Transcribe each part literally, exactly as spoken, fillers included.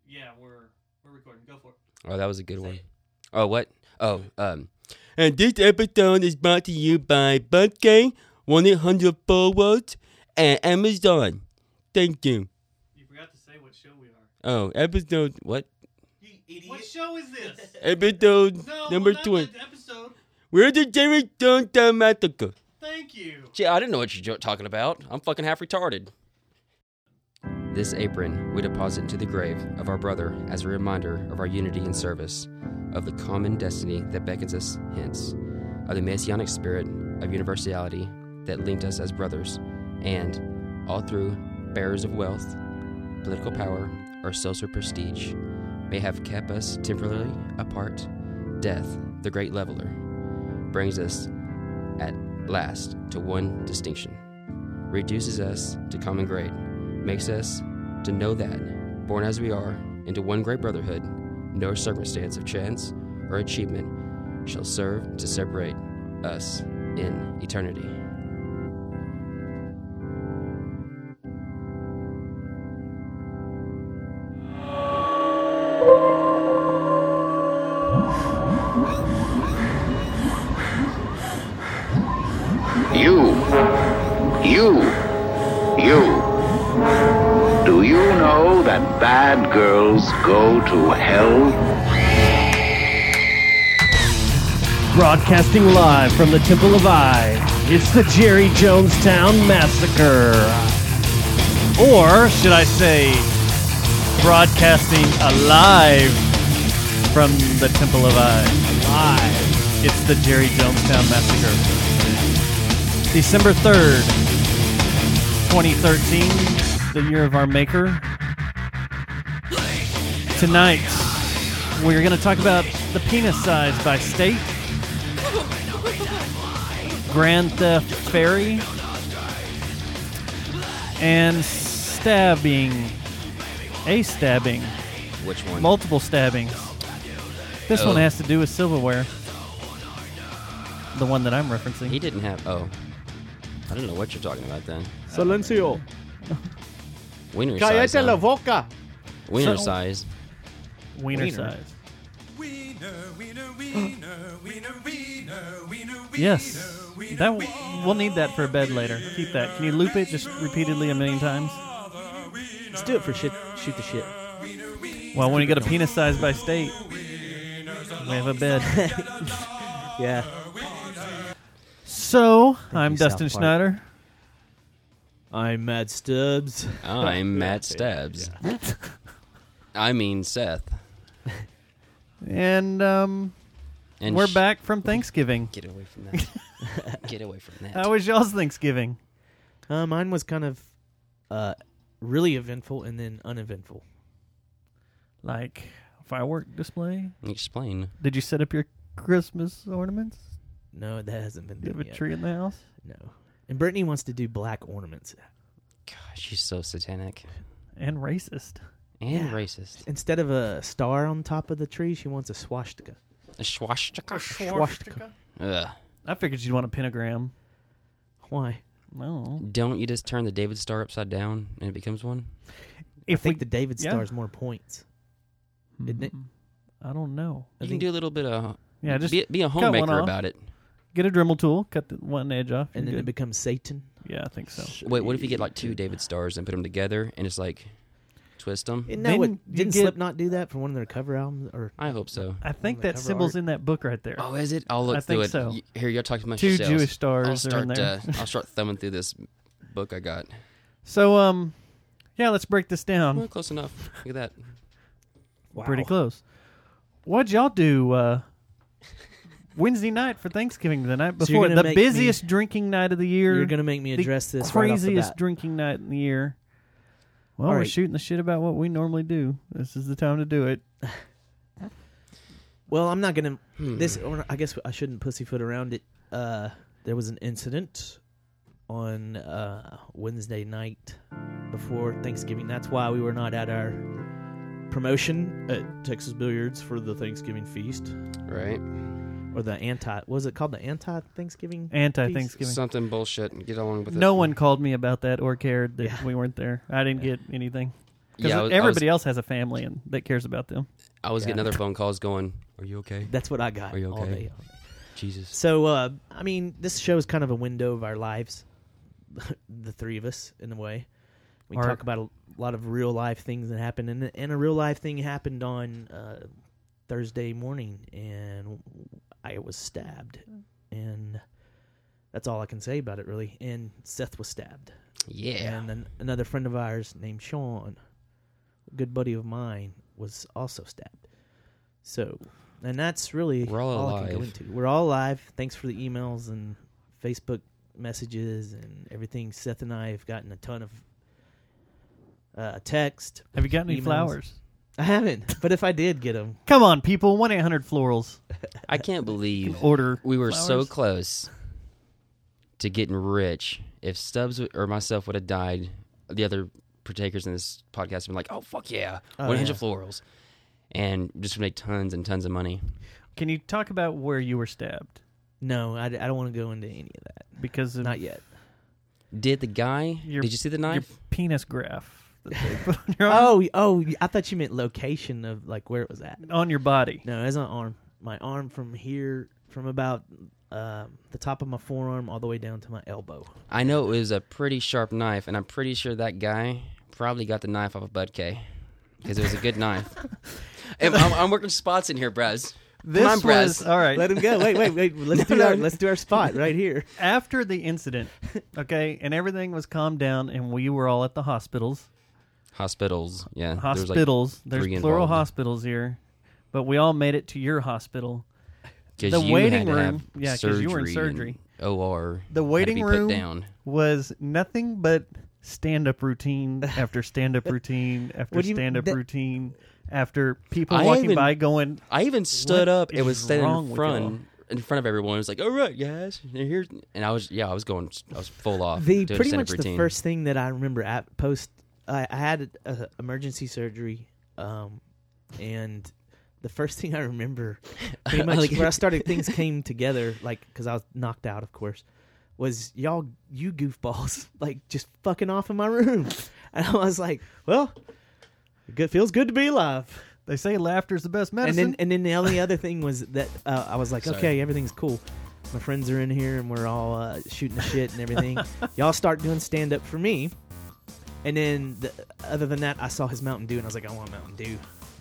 Yeah, we're we're recording. Go for it. Oh, that was a good Say one. it. Oh, what? Oh, um. And this episode is brought to you by Budgay, one eight hundred forward, and Amazon. Thank you. You forgot to say what show we are. Oh, episode, what? You idiot. What show is this? Episode no, number not twenty. the episode. We're the Jerry Jonestown Massacre. Thank you. Gee, I didn't know what you're talking about. I'm fucking half retarded. This apron we deposit into the grave of our brother as a reminder of our unity and service, of the common destiny that beckons us hence, of the messianic spirit of universality that linked us as brothers, and, all through bearers of wealth, political power, or social prestige, may have kept us temporarily apart, death, the great leveler, brings us at last to one distinction, reduces us to common grade, makes us to know that, born as we are, into one great brotherhood, no circumstance of chance or achievement shall serve to separate us in eternity. You, you, you. Do you know that bad girls go to hell? Broadcasting live from the Temple of I, it's the Jerry Jonestown Massacre. Or, should I say, broadcasting alive from the Temple of I. Alive. It's the Jerry Jonestown Massacre. December third, twenty thirteen, the year of our maker. Tonight, we're going to talk about the penis size by state, Grand Theft Ferry, and stabbing. A stabbing. Which one? Multiple stabbings. This Oh. one has to do with silverware. The one that I'm referencing. He didn't have, oh. I don't know what you're talking about then. Silencio. Wiener size. Cállate la Huh? boca. Wiener So- size. Wiener, Wiener. size. Wiener, wiener, wiener, wiener, wiener, wiener, Yes. wiener, That wiener, we'll need that for a bed later. Keep that. Can you loop it just repeatedly a million times? Let's do it for shit. Shoot the shit. Well, when you get a penis size by state, we have a bed. Yeah. So, I'm you, South Dustin Park. Schneider. I'm Matt Stubbs. I'm Matt Stubbs. I mean Seth. And um, And we're sh- back from Thanksgiving. Get away from that. Get away from that. How was y'all's Thanksgiving? Uh, mine was kind of uh, really eventful and then uneventful. Like, firework display? Explain. Did you set up your Christmas ornaments? No, that hasn't been Do you done have a yet. tree in the house? No. And Brittany wants to do black ornaments. Gosh, she's so satanic. And racist. And Yeah. racist. Instead of a star on top of the tree, she wants a swastika. A swastika. Swastika. Ugh. I figured you'd want a pentagram. Why? No. Don't you just turn the David Star upside down and it becomes one? If I think we, the David yeah. Star's more points. isn't it? Hmm, I don't know. I You can think- do a little bit of... Yeah, just be, be a cut one homemaker off. about it. get a Dremel tool, cut the one edge off. And you're then it good. becomes Satan. Yeah, I think so. Wait, what if you get like two David Stars and put them together and it's like twist them? Isn't Then that what, you didn't get- Slipknot do that for one of their cover albums? Or I hope so. I think the that cover symbol's art. in that book right there. Oh, is it? I'll look I through think it. so. Y- Here, you're talking about Two yourselves. Jewish stars I'll are start. in there. Uh, I'll start thumbing through this book I got. So, um, yeah, let's break this down. Well, close enough. Look at that. wow. Pretty close. What'd y'all do uh, Wednesday night for Thanksgiving, the night So you're before? gonna The make busiest me- drinking night of the year. You're going to make me the address this right off the craziest bat. drinking night in the year. Well, All we're right. shooting the shit about what we normally do. This is the time to do it. Well, I'm not going to... Hmm. This, or I guess I shouldn't pussyfoot around it. Uh, there was an incident on uh, Wednesday night before Thanksgiving. That's why we were not at our promotion at Texas Billiards for the Thanksgiving feast. Right? Or the anti... What was it called? The anti-Thanksgiving? Anti-Thanksgiving. Something bullshit. And get along with it. No one called me about that or cared that Yeah. we weren't there. I didn't get anything. Yeah, I was, everybody else has a family and that cares about them. I was Yeah. getting other phone calls going, "Are you okay? That's what I got Are you all okay? day. Jesus." So, uh, I mean, this show is kind of a window of our lives, the three of us, in a way. We Our- talk about a lot of real life things that happen, and, and a real life thing happened on uh, Thursday morning, and I was stabbed, and that's all I can say about it, really. And Seth was stabbed, Yeah. and then another friend of ours named Sean, a good buddy of mine, was also stabbed. So, and that's really We're all I can go alive. into. We're all alive. Thanks for the emails and Facebook messages and everything. Seth and I have gotten a ton of uh, text. Have you got any Emails. flowers? I haven't, but if I did get them, Come on, people. one eight hundred florals. I can't believe Order. we were so flowers. close to getting rich. If Stubbs or myself would have died, the other partakers in this podcast would been like, "Oh fuck yeah, Oh, one hundred yeah. florals," and just make tons and tons of money. Can you talk about where you were stabbed? no, I, I don't want to go into any of that. Because of Not yet. Did the guy? Your- did you see the your knife? penis graph that they put on your, arm, Oh, oh, I thought you meant location of like where it was at. on your body. No, it's not arm. My arm from here, from about um, the top of my forearm all the way down to my elbow. I know it was a pretty sharp knife, and I'm pretty sure that guy probably got the knife off of Bud K because it was a good knife. And I'm, I'm working spots in here, Braz. This Come on, Braz. was all right. Let him go. Wait, wait, wait. Let's do no. our let's do our spot right here. After the incident, okay, and everything was calmed down, and we were all at the hospitals. Hospitals, yeah. there was, like, Hospitals. There's three plural involved. hospitals here, but we all made it to your hospital. 'Cause The you waiting had to room- have yeah, 'cause you were in surgery and surgery. O R. The had to waiting be room put down. was nothing but stand-up routine after stand-up routine after What do you- stand-up that- routine after people I walking even- by going, I even stood What up. It is was standing wrong in with front, in front of everyone. It was like, "All right, guys, here." And I was, yeah, I was going, I was full off. The doing pretty stand-up much routine. the first thing that I remember at post, I, I had a, emergency surgery, um, and the first thing I remember, pretty much Like- where I started, things came together, like because I was knocked out, of course, was y'all, you goofballs, like just fucking off in my room, and I was like, well, it good, feels good to be alive. they say laughter's the best And medicine. then, and then the only other thing was that uh, I was like, Sorry. okay, everything's cool. My friends are in here, and we're all uh, shooting the shit and everything. Y'all start doing stand up for me, and then the, other than that, I saw his Mountain Dew, and I was like, I want Mountain Dew.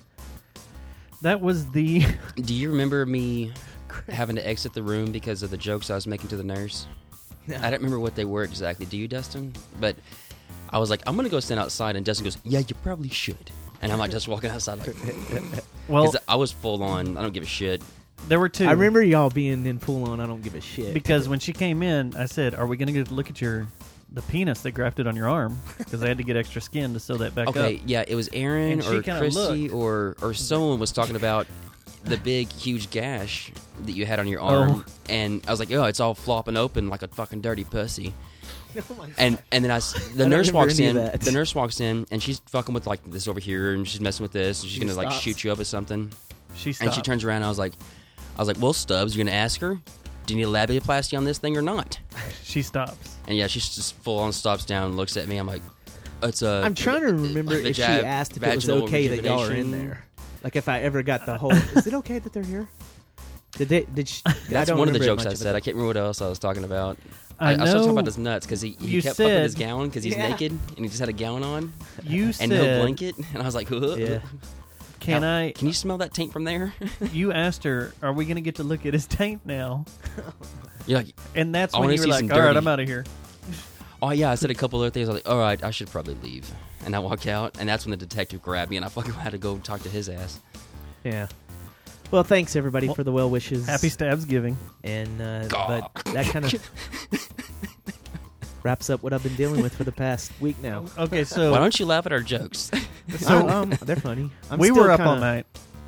that was the Do you remember me having to exit the room because of the jokes I was making to the nurse? No. I don't remember what they were exactly. Do you, Dustin? But I was like, I'm gonna go stand outside, and Dustin goes, "Yeah, you probably should." And I'm like, just walking outside, like, well. because I was full on. I don't give a shit. There were two. I remember y'all being in full on. I don't give a shit. because when she came in, I said, "Are we going to get a look at your the penis they grafted on your arm?" Because I had to get extra skin to sew that back Okay, up. yeah, it was Aaron And she or kinda Christy looked. or or someone was talking about the big, huge gash that you had on your arm, Oh. and I was like, "Oh, it's all flopping open like a fucking dirty pussy." Oh my And and then I, s- the I don't nurse remember walks any in. of that. The nurse walks in, and she's fucking with like this over here, and she's messing with this, and she's She gonna like stops. shoot you up with something. She stopped. And she turns around, and I was like, I was like, "Well, Stubbs, you're gonna ask her, do you need a labiaplasty on this thing or not?" She stops. And yeah, she's just full on stops down, and looks at me. I'm like, "It's a." I'm trying to remember if she vagi- asked if it was vaginal okay that y'all are in rejuvenation. there. Like if I ever got the whole. Is it okay that they're here? Did they? Did she, I That's don't one of the remember jokes much I of it. said. I can't remember what else I was talking about. I I, I was talking know about his nuts because he, he you kept fucking his said- gown because he's Yeah. naked and he just had a gown on You and said, no blanket. And I was like, "Huh? Yeah. "Can Now, I?" Can you smell that taint from there?" You asked her, "Are we going to get to look at his taint now?" You're like, And that's I when wanna you were see like, some "All right, dirty- I'm out of here." "Oh yeah." I said a couple other things. I was like, "All right, I should probably leave." And I walk out, and that's when the detective grabbed me, and I fucking had to go talk to his ass. Yeah. Well, thanks everybody Well, for the well wishes. Happy stabs giving. And uh, God. but that kind of wraps up what I've been dealing with for the past week now. Okay, so Why don't you laugh at our jokes? So- um, they're funny. I'm we still were up kinda, all night.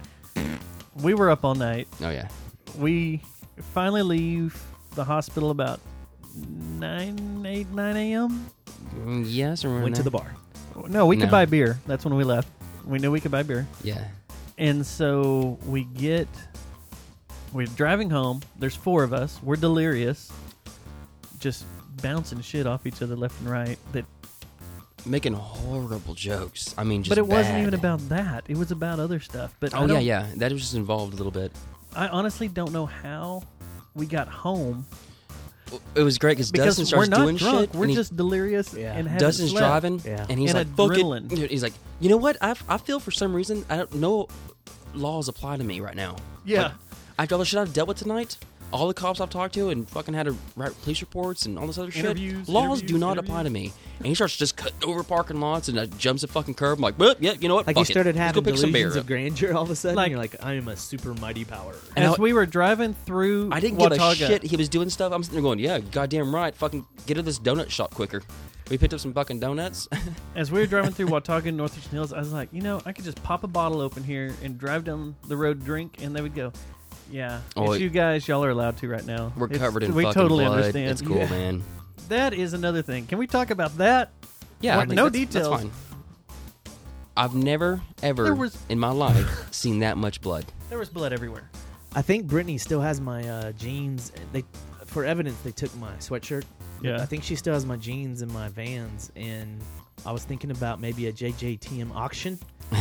We were up all night. Oh yeah. We finally leave the hospital about nine, eight, nine a.m. Mm, yes, or Went to the bar. No, we could No. buy beer. That's when we left. We knew we could buy beer. Yeah. And so we get, we're driving home. There's four of us. We're delirious, just bouncing shit off each other left and right. That making horrible jokes. I mean, just But it wasn't bad. even about that. It was about other stuff. But I Oh yeah, don't- yeah. That was just involved a little bit. I honestly don't know how we got home It was great because because Dustin we're starts not doing drunk. shit. We're and he- just delirious Yeah. and haven't Dustin's slept. driving, Yeah. and he's And like, "Fuck it." adrenaline. He's like, "You know what? I I feel for some reason I don't know laws apply to me right now. Yeah. Like, after all the shit I've dealt with tonight, all the cops I've talked to, and fucking had to write police reports and all this other shit. Interviews, Laws do interviews, not interviews. apply to me." And he starts just cutting over parking lots and uh, jumps a fucking curb. I'm like, "Well, yeah, you know what? Like Fuck you started it. Let's having go pick some delusions beer of up." grandeur all of a sudden. Like- you're like, I am a super mighty power. And As I- we were driving through I didn't give a Watauga, shit. He was doing stuff. I'm sitting there going, "Yeah, goddamn right. Fucking get to this donut shop quicker." We picked up some fucking donuts. as we were driving through Watauga and Northeastern Hills, I was like, you know, I could just pop a bottle open here and drive down the road, drink, and they would go, yeah, Oh, it's it- you guys. Y'all are allowed to right now. We're It's- covered in we fucking totally blood. understand. It's cool, Yeah. man. That is another thing. Can we talk about that? Yeah, What- I think no that's, details. That's fine. I've never, ever There was- in my life seen that much blood. There was blood everywhere. I think Brittany still has my uh, jeans. They, for evidence, they took my sweatshirt. Yeah. I think she still has my jeans and my Vans, and I was thinking about maybe a J J T M auction.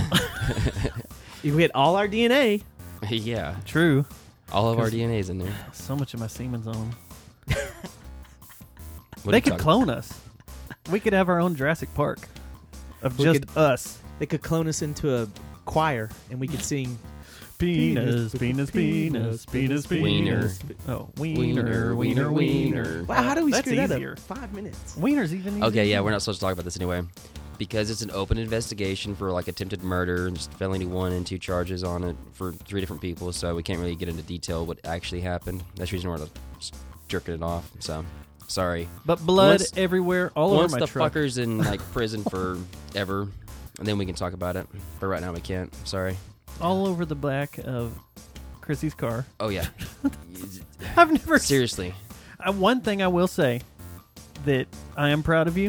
If we had all our D N A, Yeah, True. all of our 'Cause- D N A's in there. So much of my semen's on them. What are They you could talking- clone us. We could have our own Jurassic Park of We just could- us. they could clone us into a choir, and we could sing. Penis, penis, penis, penis, Wiener. penis. Oh, Wiener, wiener, wiener, wiener, wiener. Wow, how do we That's screw that easier. up? Five minutes. Wiener's even easier. Okay, yeah, we're not supposed to talk about this anyway. Because it's an open investigation for like attempted murder and just felony one and two charges on it for three different people, so we can't really get into detail what actually happened. That's the reason we're just jerking it off. So, sorry. But blood Once- everywhere, all Once over my the truck. fucker's in like prison forever, and then we can talk about it. But right now we can't. Sorry. All over the back of Chrissy's car. Oh yeah. I've never Seriously. Uh, one thing I will say that I am proud of you.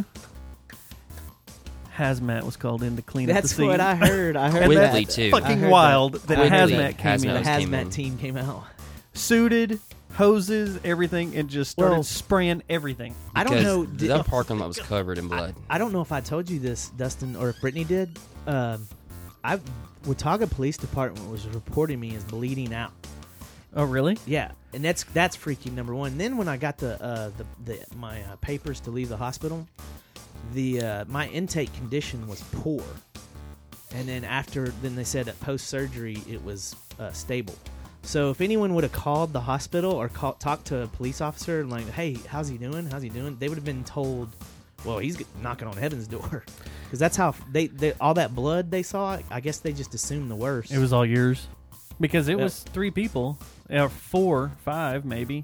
Hazmat was called in to clean up the That's scene. what I heard. I heard Quickly that. too. I Fucking heard wild that. that, I heard Hazmat that. came The Hazmat in. came hazmat in. team came out. Suited, hoses, everything, and just started Well, spraying everything. I don't Because know. Did, that parking lot was covered in blood. I don't know if I told you this, Dustin, or if Brittany did. Um, I Watauga Police Department was reporting me as bleeding out. Oh, really? Yeah, and that's that's freaky. Number one. Then when I got the uh, the, the my uh, papers to leave the hospital, the uh, my intake condition was poor, and then after then they said that post surgery it was uh, stable. So if anyone would have called the hospital or call, talked to a police officer and like, hey, how's he doing? How's he doing? They would have been told, well, he's knocking on heaven's door, because that's how they, they all that blood they saw. I guess they just assumed the worst. It was all yours. Because it Yep. was three people. Or four, five, maybe.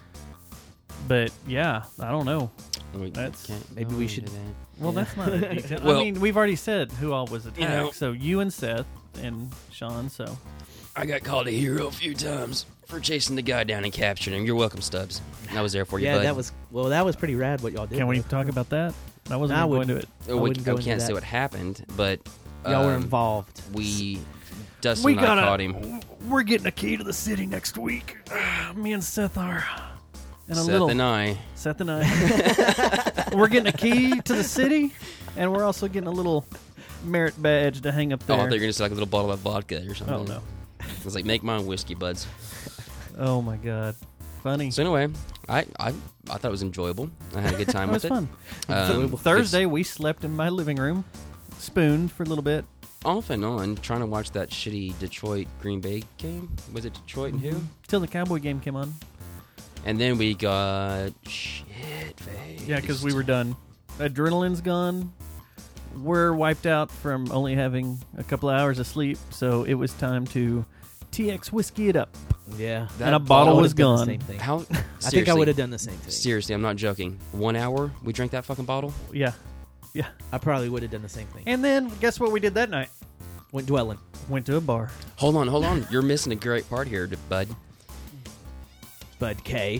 But, yeah, I don't know. We That's- can't maybe go we into should- that. Well, Yeah. that's not a detail. Well- I mean, we've already said who all was attacked. You know- so you and Seth and Sean, so. I got called a hero a few times for chasing the guy down and capturing him. You're welcome, Stubbs. I was there for you, yeah, bud. that was well, that was pretty rad what y'all did. Can we though. talk about that? I wasn't No, I gonna go into wouldn't. it. Oh, we, wouldn't go I into can't say that. what happened, but Y'all were um, involved. We, Dustin We and I gotta. caught him. We're getting a key to the city next week. Me and Seth are. And a Seth little. and I. Seth and I. We're getting a key to the city, and we're also getting a little merit badge to hang up Oh, there. I thought you were gonna say like a little bottle of vodka or something. Oh, no. I was like, make mine whiskey, buds. Oh my god, funny. So anyway, I I, I thought it was enjoyable. I had a good time It was with fun. it. Um, Thursday we slept in my living room, spooned for a little bit. off and on, trying to watch that shitty Detroit Green Bay game. Was it Detroit and who? Till the Cowboy game came on. And then we got shit faced. Yeah, because we were done. Adrenaline's gone. We're wiped out from only having a couple of hours of sleep, so it was time to T X whiskey it up. Yeah, That and a I bottle would've was done the gone. same thing. How? I think I seriously, would have done the same thing. Seriously, I'm not joking. One hour, we drank that fucking bottle. Yeah, yeah. I probably would have done the same thing. And then guess what we did that night? Went dwelling. Went to a bar. Hold on, hold on. You're missing a great part here, bud. Bud K.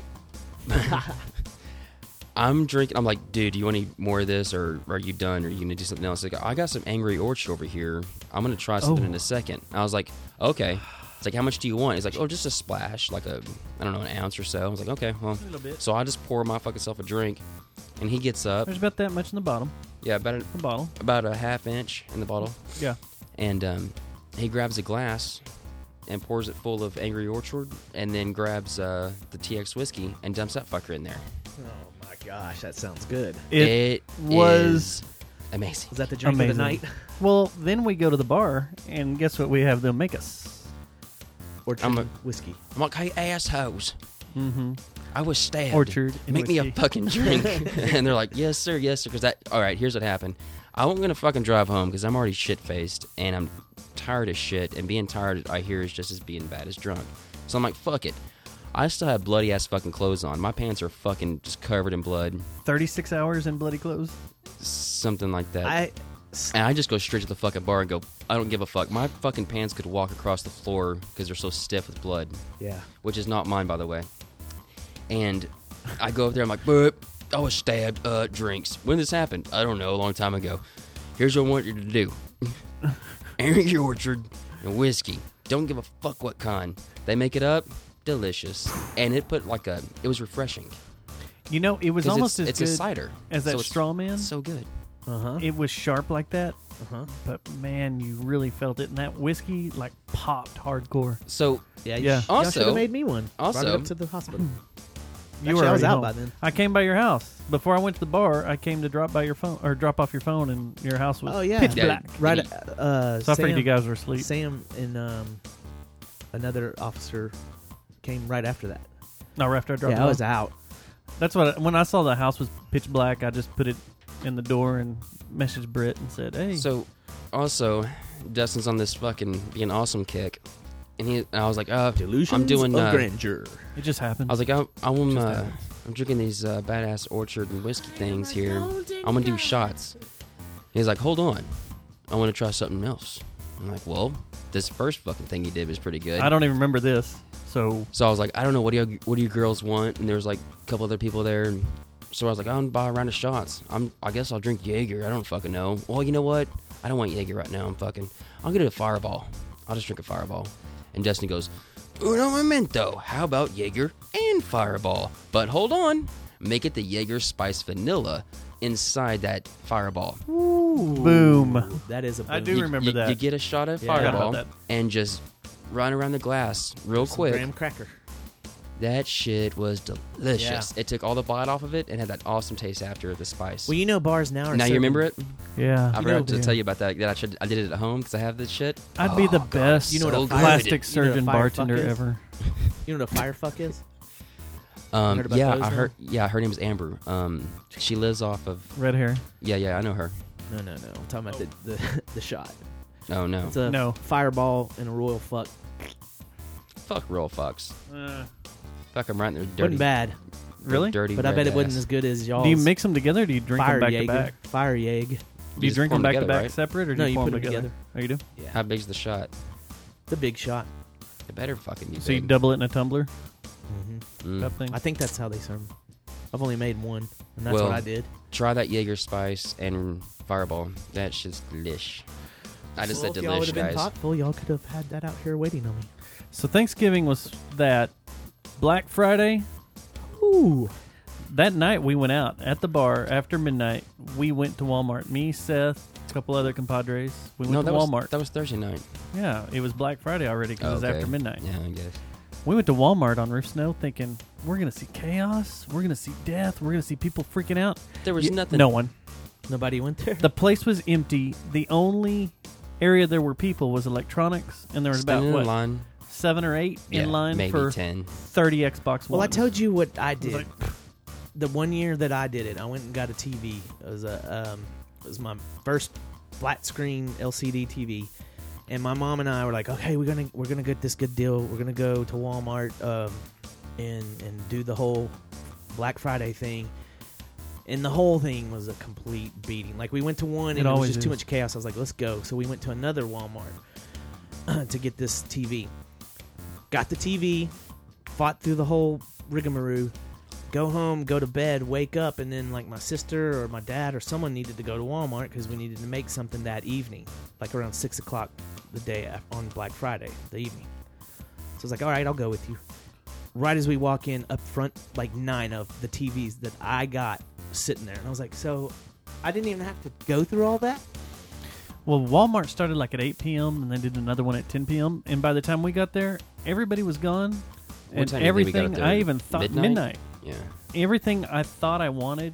I'm drinking. I'm like, dude, do you want any more of this, or are you done, or are you gonna do something else? Like, I got some Angry Orchard over here. I'm gonna try something Oh. in a second. I was like, okay. It's like, how much do you want? He's like, oh, just a splash, like a, I don't know, an ounce or so. I was like, okay, well. A little bit. So I just pour my fucking self a drink, and he gets up. There's about that much in the bottom. Yeah, about a, The bottle. about a half inch in the bottle. Yeah. And um, he grabs a glass and pours it full of Angry Orchard, and then grabs uh, the T X whiskey and dumps that fucker in there. Oh my gosh, that sounds good. It, It was is amazing. Was that the drink amazing. of the night? Well, then we go to the bar, and guess what we have them make us? Orchard I'm a- whiskey. I'm like, hey, assholes. Mm-hmm. I was stabbed. Orchard and Make me a whiskey. fucking drink. And they're like, yes, sir, yes, sir. Because that, all right, here's what happened. I wasn't going to fucking drive home because I'm already shit-faced and I'm tired as shit. And being tired, I hear, is just as being bad as drunk. So I'm like, fuck it. I still have bloody-ass fucking clothes on. My pants are fucking just covered in blood. thirty-six hours in bloody clothes. Something like that. I And I just go straight to the fucking bar and go, I don't give a fuck. My fucking pants could walk across the floor because they're so stiff with blood. yeah. Which is not mine, by the way. And I go up there, I'm like, but I was stabbed, uh, drinks. When this happened? I don't know, a long time ago. Here's what I want you to do. Angry Orchard and whiskey. Don't give a fuck what kind. They make it up, delicious. And it put like a, it was refreshing. You know, it was 'Cause almost it's, as it's good a cider. as that So it's straw man. So good. Uh huh. It was sharp like that, Uh huh. but man, you really felt it. And that whiskey like popped hardcore. So, Yeah. Yeah. You, y'all Also- should have made me one. Brought it also- up to the hospital. You Actually, were I was already out home. by then. I came by your house before I went to the bar. I came to drop by your phone or drop off your phone, and your house was Oh, yeah. pitch Yeah. black. Right. Did Uh, So I Sam, figured you guys were asleep. Sam and um, another officer came right after that. No, after I dropped. Yeah, it I was off. out. That's what. I, when I saw the house was pitch black, I just put it in the door and messaged Britt and said, "Hey, So, also, Dustin's on this fucking being awesome kick, and he, and I was like, uh, Delusions I'm doing. of Uh, grandeur. it just happened." I was like, I, I want, Just uh, happened. I'm drinking these uh, badass Orchard and whiskey things here. I'm gonna do shots. He's like, hold on, I want to try something else. I'm like, well, this first fucking thing you did was pretty good. I don't even remember this. So So I was like, I don't know, what do you what do you girls want? And there was like a couple other people there, and so I was like, I'm gonna buy a round of shots. I'm I guess I'll drink Jaeger. I don't fucking know. Well, you know what? I don't want Jaeger right now. I'm fucking. I'll get a Fireball. I'll just drink a Fireball. And Destiny goes, Uno momento. How about Jaeger and Fireball? But hold on, make it the Jaeger Spice Vanilla inside that Fireball. boom. That is a boom. I do You- remember you, that. You get a shot of Yeah. I forgot Fireball about that. and just run around the glass real Some quick. graham cracker. That shit was delicious. It took all the bite off of it and had that awesome taste after the spice. Well, you know, bars now are. now you serving- remember it? Yeah, I You forgot know- to yeah. tell you about that. That I should. I did it at home because I have this shit. I'd be the Oh, God, best You know what so a good. plastic You know surgeon what a fire bartender fuck is? ever. You know what a fire fuck is? Um, heard about yeah, those I now? heard. Yeah, her name is Amber. Um, she lives off of. Red hair. Yeah, yeah, I know her. No, no, no. I'm talking about the, the the shot. Oh no, It's a No. fireball and a royal fuck. fuck roll fucks. Uh, Fuck, I'm right in their dirty. Wasn't bad, their Really? Dirty. but I red bet it wasn't ass. as good as y'all. do you mix them together? Or do you drink fire them back Jaeger? to back? Fire Yag. Do you just drink pour them back to together, back right? separate, or do No, you you pour put them them together? Oh, you do. Yeah. How big's the shot? The big shot. It better fucking be So you big. double it in a tumbler hmm Mm. type thing. I think that's how they serve 'em. I've only made one, and that's Well, what I did. Try that Jaeger Spice and Fireball. That shit's delish. I just well, said if y'all would delish, have been guys. thoughtful, y'all could have had that out here waiting on me. So Thanksgiving was that. Black Friday. Ooh. That night we went out at the bar after midnight. We went to Walmart. Me, Seth, a couple other compadres. We went No, to that Walmart. was that was Thursday night. Yeah, it was Black Friday already because it was Okay. after midnight. Yeah, I guess. We went to Walmart on Roof Snow thinking we're gonna see chaos, we're gonna see death, we're gonna see people freaking out. There was Y- nothing. No one. Nobody went there. The place was empty. The only area there were people was electronics, and there was about Standing in what line. seven or eight Yeah, in line maybe for ten. thirty Xbox Well, I Ones. told you what I It was did. like, The one year that I did it, I went and got a T V. It was a um, it was my first flat screen L C D T V, and my mom and I were like, okay, we're gonna we're gonna get this good deal. We're gonna go to Walmart um, and and do the whole Black Friday thing. And the whole thing was a complete beating. Like we went to one and It it, was always just too is. much chaos. I was like, let's go. So we went to another Walmart to get this T V. Got the T V, fought through the whole rigmarole. Go home, go to bed, wake up, and then like my sister or my dad or someone needed to go to Walmart because we needed to make something that evening, like around six o'clock the day af- on Black Friday, the evening. I was like, all right, I'll go with you. Right as we walk in, up front, like nine of the T Vs that I got sitting there. And I was like, so I didn't even have to go through all that? Well, Walmart started like at eight p.m. and they did another one at ten p.m. And by the time we got there, everybody was gone. What And time do you think we got everything there? I even thought Midnight? midnight. Yeah. Everything I thought I wanted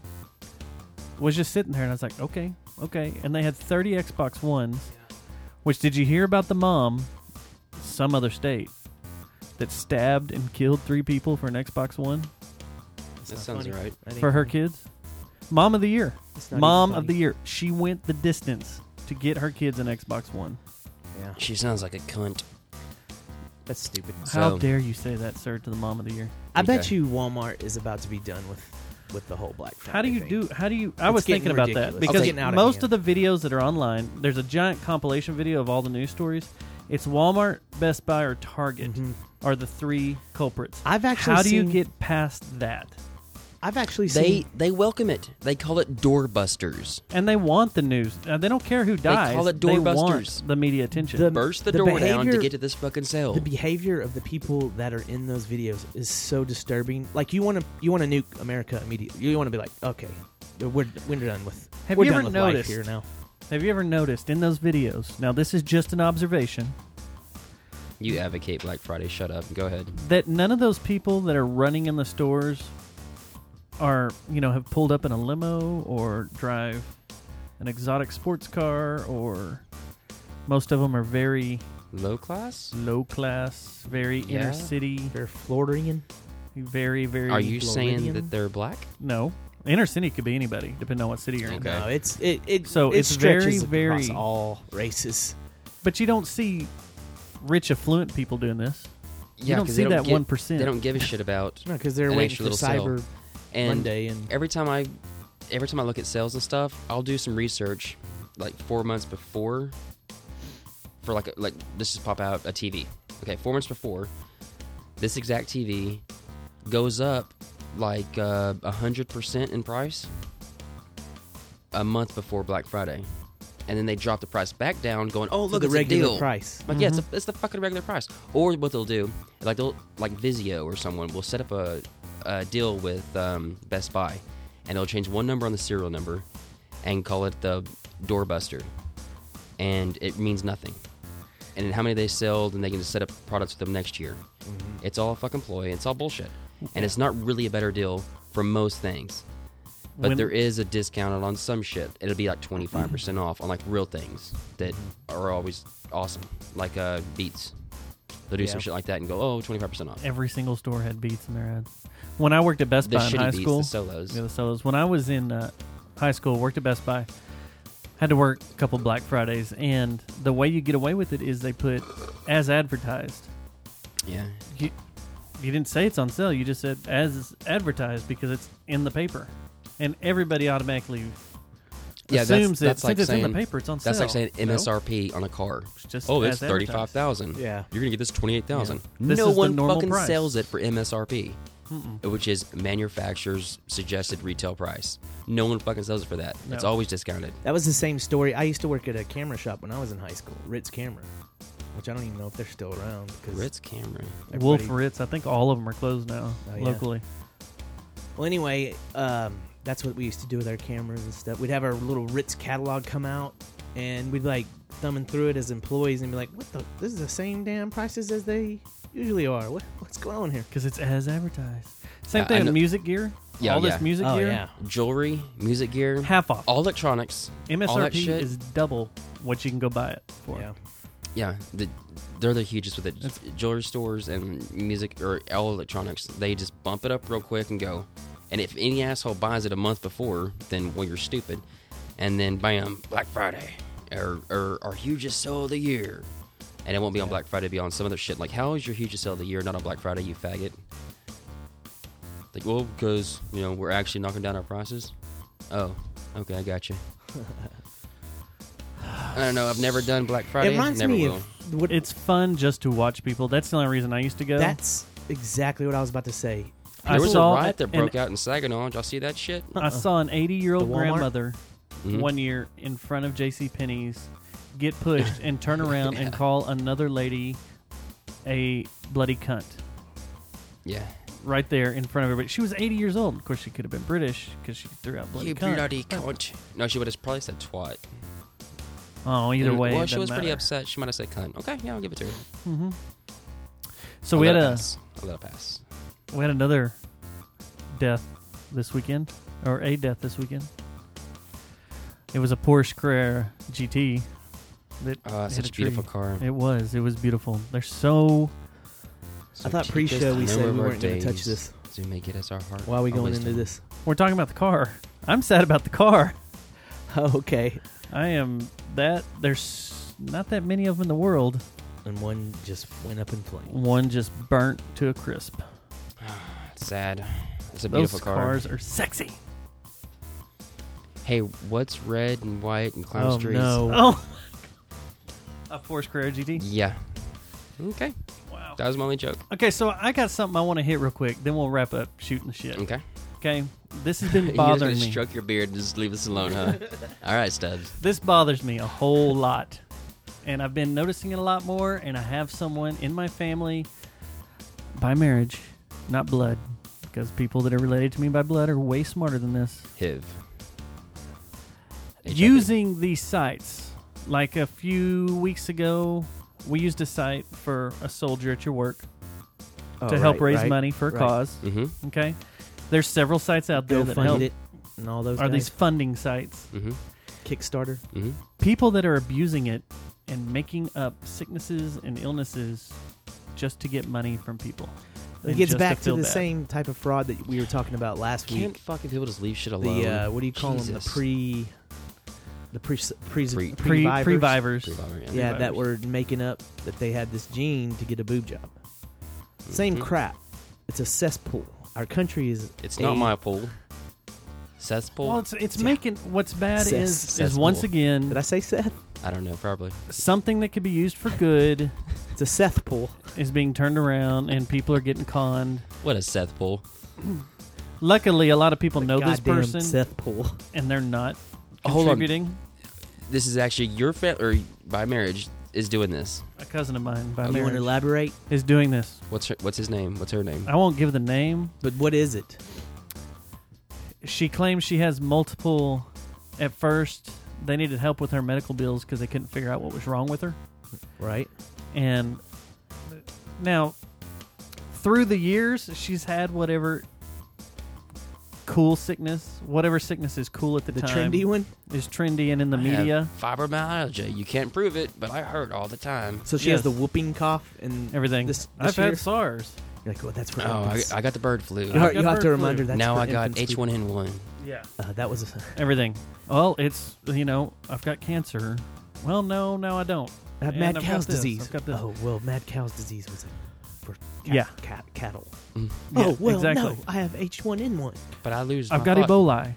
was just sitting there, and I was like, okay, okay. And they had thirty Xbox Ones. Which, did you hear about the mom, some other state, that stabbed and killed three people for an Xbox One That's That not sounds funny. right. That ain't for her funny. kids? Mom of the year. It's not Mom even of the funny. year. She went the distance to get her kids an Xbox One. Yeah, She sounds like a cunt. that's stupid. How So- dare you say that, sir, to the mom of the year? I bet Okay. you Walmart is about to be done with, with the whole Black Friday How do you thing. do? How do you? I It's was thinking getting about ridiculous. that It's because getting out of most hand. of the videos that are online, there's a giant compilation video of all the news stories. It's Walmart, Best Buy, or Target Mhm. are the three culprits. I've actually How do you seen- get past that? I've actually They seen... they welcome it. They call it doorbusters. And they want the news. Uh, they don't care who dies. call it They doorbusters. want the media attention. The- Burst the, the door down to behavior- get to this fucking sale. The behavior of the people that are in those videos is so disturbing. Like, you want to you want to nuke America immediately. You want to be like, okay, we're we're done with. Have we're you done ever with noticed- life here now? Have you ever noticed in those videos? Now, this is just an observation. You advocate Black Friday. Shut up. Go ahead. That none of those people that are running in the stores are, you know, have pulled up in a limo or drive an exotic sports car, or most of them are very Low class? low class, very Yeah. inner city, They're Floridian. very, very. Are you saying Floridian? that they're black? No. Inner city could be anybody, depending on what city you're in. Okay. No, it's it it So it it's very, stretches across very- all races. But you don't see rich, affluent people doing this. You don't 'cause see they that get- one percent. They don't give a shit about. No, because they're An waiting extra for little sale. Cyber And Monday and every time I, every time I look at sales and stuff, I'll do some research, like four months before. For like, a, like this just pop out a T V. Okay, four months before, this exact T V goes up like a uh, hundred percent in price. A month before Black Friday, and then they drop the price back down, going, "Oh, to look, the it's regular a deal." price. Like, yeah, it's, a, it's the fucking regular price. Or what they'll do, like they'll like Vizio or someone will set up a, a deal with um, Best Buy, and they'll change one number on the serial number, and call it the doorbuster, and it means nothing. And then how many they sell, then they can just set up products with them next year. Mm-hmm. It's all a fucking ploy. It's all bullshit, and it's not really a better deal for most things. But When- there is a discount on some shit. It'll be like twenty-five percent off on like real things that are always awesome, like uh, Beats. They'll do Yeah. some shit like that and go, oh, twenty-five percent off. Every single store had Beats in their ads. When I worked at Best The Buy in shitty high Beats, school, the solos. yeah, the solos. When I was in uh, high school, worked at Best Buy, had to work a couple Black Fridays, and the way you get away with it is they put as advertised. Yeah. You, you didn't say it's on sale. You just said as advertised because it's in the paper, and everybody automatically Yeah, that's- assumes that that's since like it's in saying- the paper, it's on That's sale. like saying No, M S R P on a car. it's just Oh, it's as advertised. thirty-five thousand. Yeah. You're gonna get this twenty-eight thousand. This No is the one normal fucking price. sells it for M S R P, Mm-mm. which is manufacturer's suggested retail price. No one fucking sells it for that. It's No. always discounted. That was the same story. I used to work at a camera shop when I was in high school, Ritz Camera, which I don't even know if they're still around. Because Ritz Camera. Wolf everybody- Ritz. I think all of them are closed now Oh, yeah. locally. Well, anyway, um, that's what we used to do with our cameras and stuff. We'd have our little Ritz catalog come out, and we'd like thumbing through it as employees and be like, "What the? This is the same damn prices as they usually are. What, what's going on here?" Because it's as advertised. Same Yeah, I thing know- with music gear. Yeah, all yeah. this music Oh gear, yeah, Jewelry, music gear, half off. all electronics. all that M S R P shit. is double what you can go buy it for. yeah. Yeah, the, they're the hugest with it. It's- Jewelry stores and music or all electronics, they just bump it up real quick and go. And if any asshole buys it a month before, then well, you're stupid. And then bam, Black Friday, or or our hugest sale of the year. And it won't be on Black Friday, it'll be on some other shit. Like, how is your hugest sale of the year not on Black Friday, you faggot? Like, well, because you know we're actually knocking down our prices. Oh, okay, I got you. I don't know. I've never done Black Friday. It reminds never me will. of what. It's fun just to watch people. That's the only reason I used to go. That's exactly what I was about to say. I There was a saw riot that an- broke out in Saginaw. Did y'all see that shit? I saw an eighty-year-old The Walmart? grandmother Mhm. one year in front of J C Penney's get pushed and turn around and call another lady a bloody cunt Yeah. right there in front of everybody. She was eighty years old. Of course, she could have been British because she threw out bloody You cunt. bloody cunt. No, she would have probably said twat. Oh, either And- way, Well, it she was doesn't pretty matter. upset. She might have said cunt. Okay, yeah, I'll give it to her. Mm-hmm. So I'll we let had it a pass. I'll let it pass. we had another death this weekend, or a death this weekend. It was a Porsche Carrera G T. That Oh, hit such a tree. beautiful car. It was. It was beautiful. They're so. So I thought take pre-show us we to said know we of our weren't going to touch days, this. So we may get us our heart. Why are we our going wisdom. into this? We're talking about the car. I'm sad about the car. Oh, okay. I am that. There's not that many of them in the world. And one just went up in flames. One just burnt to a crisp. It's sad. It's a Those beautiful car. cars are sexy. Hey, what's red and white and clown Oh, streets? no. Oh, a Porsche Carrera G T. Yeah. Okay. Wow. That was my only joke. Okay, so I got something I want to hit real quick. Then we'll wrap up shooting the shit. Okay. Okay, this has been You're just bothering gonna me. stroke your beard and just leave us alone, huh? All right, Stubbs. This bothers me a whole lot, and I've been noticing it a lot more. And I have someone in my family by marriage, not blood, because people that are related to me by blood are way smarter than this. H I V. H I V. Using these sites, like a few weeks ago, we used a site for a soldier at your work Oh, to help right, raise right, money for a right. cause. Mm-hmm. Okay, there's several sites out there Go that fund help. it and all those Are guys. these funding sites? Mm-hmm. Kickstarter? Mm-hmm. People that are abusing it and making up sicknesses and illnesses just to get money from people. It and gets just back to feel the bad. same type of fraud that we were talking about last Can't week. fucking people just leave shit alone? The uh, what do you call them? The Jesus. pre, the pre, pre, Pre- Pre pre pre-vivers. Pre-vibber, yeah. Yeah, that Pre-vivers. were making up that they had this gene to get a boob job. Same Mhm. crap. It's a cesspool. Our country is. It's a- not my pool. Cesspool? Well, it's it's Yeah. making what's bad Cess- is is cesspool. once again Did I say Seth? I don't know, probably. something that could be used for good It's a Seth pool. is being turned around and people are getting conned. What is Seth pool? Luckily, a lot of people The know this goddamn person Seth pool. and they're not Hold on. contributing. This is actually your family, or by marriage, is doing this. A cousin of mine by You want to marriage elaborate? is doing this. What's her, what's his name? What's her name? I won't give the name. But what is it? She claims she has multiple. At first, they needed help with her medical bills because they couldn't figure out what was wrong with her. Right? And now, through the years, she's had whatever cool sickness, whatever sickness is cool at the, The time, trendy one. is trendy and in the I have media. fibromyalgia. You can't prove it, but I heard all the time. So she Yes. has the whooping cough and Everything. This, I've this year? had SARS. You're like, well, that's for Oh, I, infants. I got the bird flu. you I you got have to bird remind her flu. that's now for I got infants, H one N one. Yeah. Uh, that was a, Everything. Well, it's, you know, I've got cancer. Well, no, no, I don't. I have And mad I've got cow's this, disease. I've got this. Oh well, mad cow's disease was for cat, Yeah. cat, cattle. Mm. Yeah, oh well, exactly. no, I have H one N one. But I lose. I've my got thought. Ebola.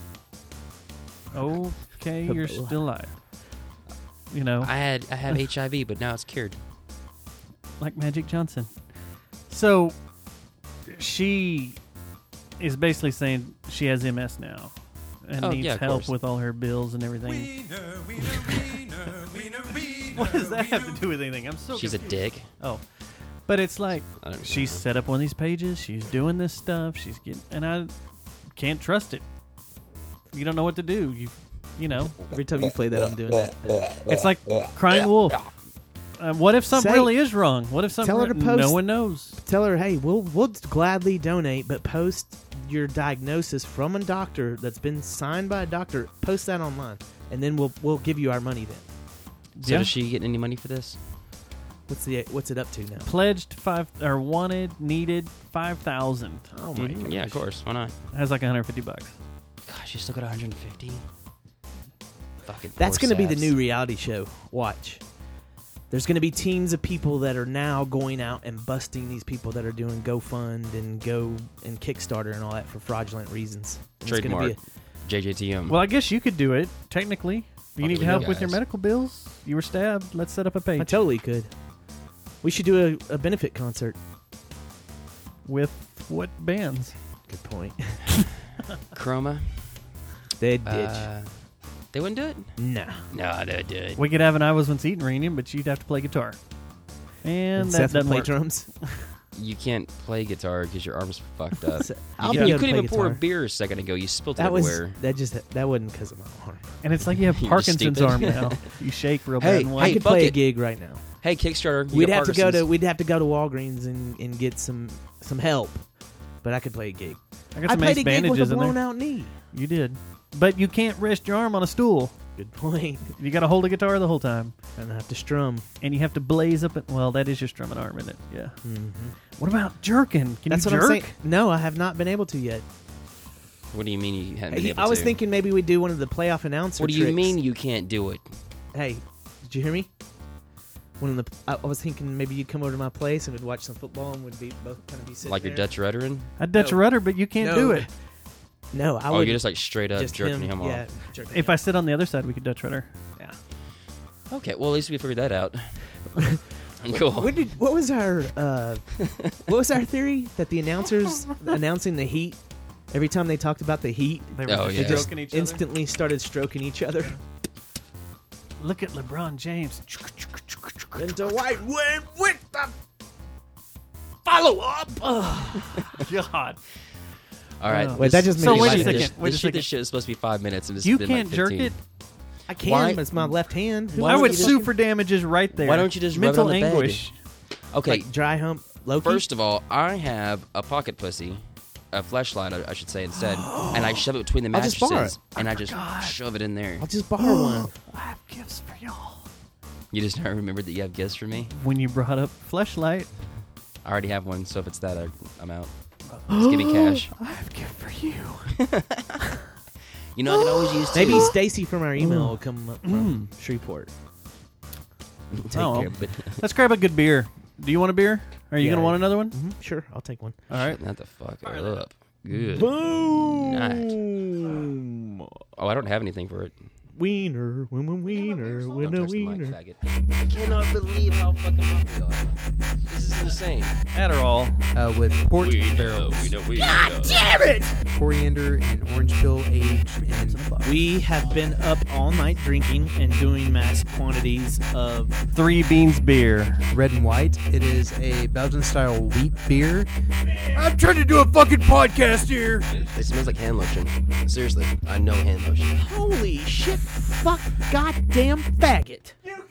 Okay, you're Ebola. still alive. You know, I had I had H I V, but now it's cured. like Magic Johnson. So she is basically saying she has M S now and Oh, needs yeah, of help course. with all her bills and everything. Wiener, wiener, wiener, wiener, wiener, What does that have wiener. to do with anything? I'm so She's a confused. dick. Oh, but it's like I don't she's know. set up one of these pages. She's doing this stuff. She's getting, and I can't trust it. You don't know what to do. You, you know, Every time you play that, I'm doing that. it's like crying wolf. Uh, what if something Say- really is wrong? What if something Tell her to no post- one knows? Tell her, hey, we'll we'll gladly donate, but post your diagnosis from a doctor that's been signed by a doctor. Post that online, and then we'll we'll give you our money. Then So Yeah. does she get any money for this? what's the what's it up to now? Pledged five or wanted needed five thousand. Oh my Mhm. god! Yeah, of course. Why not? Has like one hundred fifty bucks. Gosh, you still got one hundred fifty. Fucking. That's poor going to be the saps. new reality show. Watch. There's going to be teams of people that are now going out and busting these people that are doing GoFund and Go and Kickstarter and all that for fraudulent reasons. And it's gonna Trademark. Be J J T M. Well, I guess you could do it technically. You Fuck need you help with your guys. medical bills. You were stabbed. Let's set up a a, I page totally could. We should do a, a benefit concert. with what bands? Good point. Chroma. Dead ditch. Uh, they wouldn't do it. nah. No, they'd do it. We could have an I Was Once Eaten reunion, but you'd have to play guitar. And and that Seth will doesn't play work. drums. You can't play guitar because your arm's fucked up. I'll you be you able to couldn't play even pour a guitar. beer a second ago. You spilled it That was everywhere. that just that wasn't because of my arm. And it's like you have You're just Parkinson's stupid. arm now. You shake real Hey, bad. and I white. could fuck play a it. gig right now. Hey, Kickstarter. you We'd got have to go to Parkinson's. we'd have to go to Walgreens and, and get some some help, but I could play a gig. I got I some played ace a gig with a bandages in blown there. out knee. You did, but you can't rest your arm on a stool. Good point. You got to hold a guitar the whole time, And I have to strum. and you have to blaze up. It. Well, that is your strumming arm, isn't it? Yeah. Mm-hmm. What about jerking? Can That's you what jerk? I'm saying. No, I have not been able to yet. What do you mean you haven't been Hey, able I was to? thinking maybe we'd do one of the playoff announcer What do you tricks. mean you can't do it? Hey, did you hear me? One of the I, I was thinking maybe you'd come over to my place and we'd watch some football and we'd be both kind of be sitting Like your there. Dutch veteran? I'd Dutch No. rudder, but you can't No. do it. No, I Oh, would you're just like straight up just jerking him, him, yeah, off. jerking If him. I sit on the other side, we could Dutch rudder. yeah. Okay, well at least we figured that out. Cool. What did what was our uh, what was our theory that the announcers announcing the Heat every time they talked about the Heat They were Oh, just yeah. they just stroking each other. instantly started stroking each other. Look at LeBron James. Into White went with the follow up. God. All right. Uh, Wait, that just made So me wait a laugh. second, This, wait a this, shit, this second. shit is supposed to be five minutes, and it's You been can't like jerk fifteen. it. I can, Why- but it's my left hand. Who Why I don't would you sue just- for damages right there. Why don't you just rub it mental on the bed? anguish? Okay, Like dry hump Loki? first of all, I have a pocket pussy, a fleshlight, I, I should say instead, and I shove it between the I'll just mattresses, borrow and I just shove it in there. I'll just borrow one. I have gifts for y'all. You just now remembered that you have gifts for me. When you brought up fleshlight, I already have one, so if it's that, I, I'm out. Just give me cash. I have a gift for you. You know, I can always use two. Maybe Stacy from our email will come up from Shreveport. Take Oh. care of it. Let's grab a good beer. Do you want a beer? Are you Yeah. gonna want another one? Mhm, Sure, I'll take one. All right. Not the fuck up. Good. Boom! Oh, I don't have anything for it. Wiener, win, wiener, Don't win a touch the mic, wiener. faggot. I cannot believe how fucking hot we are. This is insane. Adderall. uh, with port barrels, coriander, and orange peel aged in We have been up all night drinking and doing mass quantities of. Three Beans beer. red and white. It is a Belgian-style wheat beer. I'm trying to do a fucking podcast here. It smells like hand lotion. Seriously, I know hand lotion. Holy shit! Fuck! Goddamn faggot!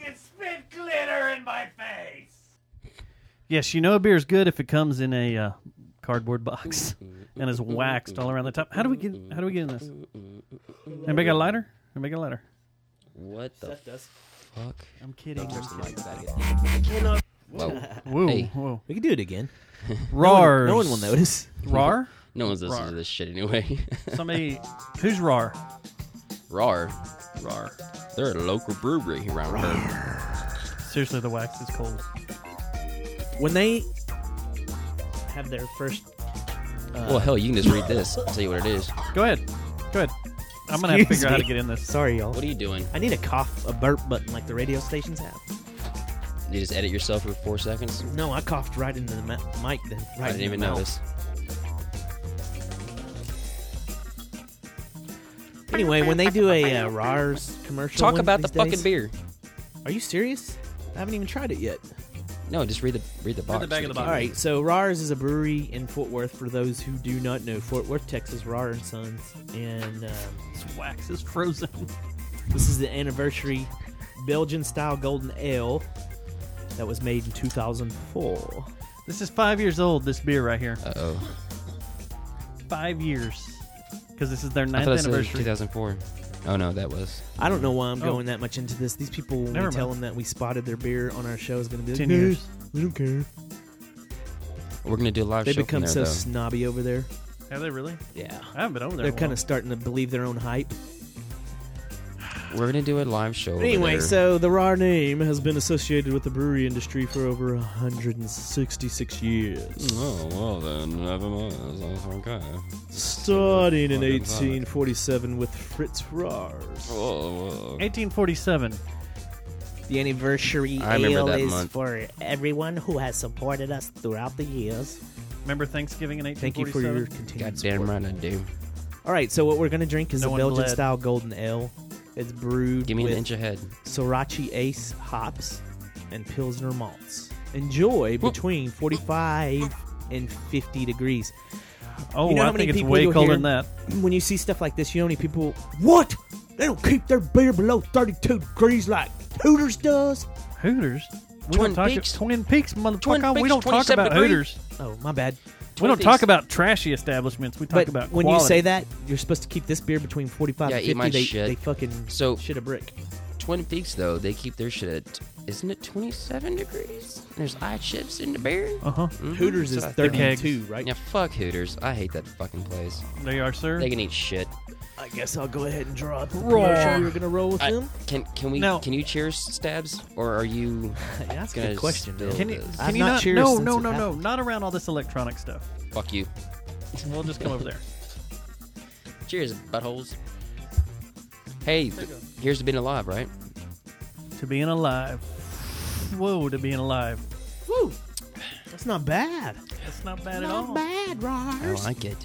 Yes, you know a beer is good if it comes in a uh, cardboard box and is waxed all around the top. How do we get? How do we get in this? Anybody got a lighter? Anybody got a lighter? What the does. fuck? I'm kidding. Touch the mic, faggot. Whoa. Whoa, Hey. whoa. We can do it again. Rars. No one will notice. Rar? No one's listening Rar. to this shit anyway. Somebody. Who's Rar? Rar. Rar. They're a local brewery around here. Seriously, the wax is cold. When they have their first. Uh, Well, hell, you can just read this. I'll tell you what it is. Go ahead. Go ahead. I'm gonna have to Excuse figure out how to me. get in this. Sorry, y'all. What are you doing? I need a cough, a burp button like the radio stations have. You just edit yourself for four seconds? No, I coughed right into the ma- mic then. Right I didn't in even the mouth. notice. Anyway, when they do a uh, Rars commercial, Talk one about the these fucking days- beer. Are you serious? I haven't even tried it yet. No, just read the read the box. the back of the box. All right, so Rars is a brewery in Fort Worth. For those who do not know, Fort Worth, Texas, Rar and Sons, and um, This wax is frozen. this is the anniversary Belgian-style golden ale that was made in two thousand four. This is five years old. This beer right here. Uh oh. Five years. Because this is their I ninth thought it said anniversary. two thousand four. Oh no, that was. I don't know why I'm Oh. going that much into this. These people, when Never we tell mind. them that we spotted their beer on our show, is going to be like, Ten "Nah, years. we don't care. We're gonna do a live They show become from so there, though. snobby over there. Have they really? Yeah. I haven't been over there. They're in a kind while. of starting to believe their own hype. We're gonna do a live show. But over anyway, there. so the Rar name has been associated with the brewery industry for over one hundred sixty-six years. Oh well, then never mind. That's okay. Starting in Fucking suck. eighteen forty-seven with Fritz Rars. Whoa, whoa. eighteen forty-seven. The anniversary I remember ale that is month. for everyone who has supported us throughout the years. Remember Thanksgiving in eighteen Thank you for forty-seven? your continued Goddamn support. right I do. All right, so what we're going to drink is No a one bled. Belgian-style golden ale. It's brewed Give me with an inch ahead. Sorachi Ace hops and Pilsner malts. enjoy between forty-five and fifty degrees. Oh, You know I how many think it's people way you'll colder hear- than that. When you see stuff like this, you know how many people, what? They don't keep their beer below thirty-two degrees like Hooters does? Hooters? We Twin don't talk Peaks? Twin Peaks, motherfucker. Twin we Peaks, don't talk twenty-seven about degree? Hooters. Oh, my bad. We don't Peaks. talk about trashy establishments. We talk But about when quality. you say that, you're supposed to keep this beer between forty-five Yeah, and eat fifty. my They, shit. they fucking So- shit a brick. Twin Peaks, though, they keep their shit at, isn't it twenty-seven degrees? There's ice chips in the beer. Uh huh. Mhm. Hooters That's is what I thought. thirty-two, right? Yeah, fuck Hooters. I hate that fucking place. They are, sir. They can eat shit. I guess I'll go ahead and draw up the Roar. commercial. You're gonna roll with I- them? Can can we Now- can you cheers, Stabs, or are you Yeah, that's a gonna good question. spill man. Can you? this? Can I've you not not? cheered No, since no, it no, no. happened. Not around all this electronic stuff. Fuck you. We'll just come over there. Cheers, buttholes. Hey, th- here's to being alive, right? To being alive. Whoa, to being alive. Woo! That's not bad. That's not bad at Not all. bad, I Rars. like it.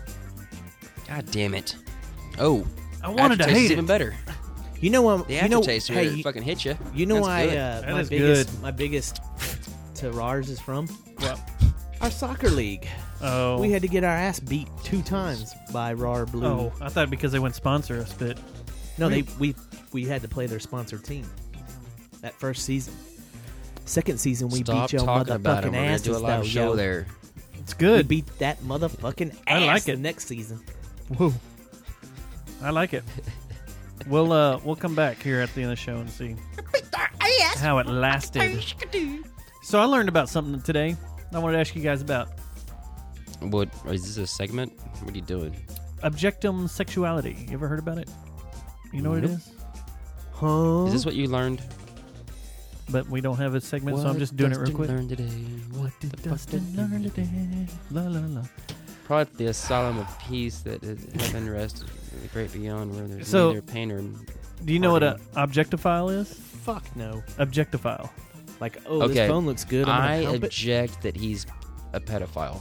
God damn it. Oh, I wanted to aftertaste is hate even it. better. You know what? The you know, aftertaste hey, hey, you, fucking hit you. you know That's why good. uh, That my is biggest good. my biggest to Rars is from What? our soccer league. Oh. We had to get our ass beat two times by Rar Blue. Oh, I thought because they wouldn't sponsor us, but no, they we we had to play their sponsor team that first season. Second season, we Stop beat your talking about it. motherfucking We're gonna asses. do a live though, show yo. there. it's We good. beat that motherfucking ass I like the it. next season. Woo. I like it. We'll uh we'll come back here at the end of the show and see how it lasted. So I learned about something today. I wanted to ask you guys about What is this a segment? What are you doing? objectum sexuality. You ever heard about it? You know what it Nope. is? Huh? Is this what you learned? But we don't have a segment, so I'm What just doing it real Dustin quick. learned today? What did the fuck Dustin did- learn today? La la la. Probably the asylum of peace that is heaven rest the great beyond where there's So- neither pain or Do you know what a objectophile is? Fuck no. Objectophile. Like, oh, Okay, this phone looks good. I'm I gonna pump it. object that he's a pedophile.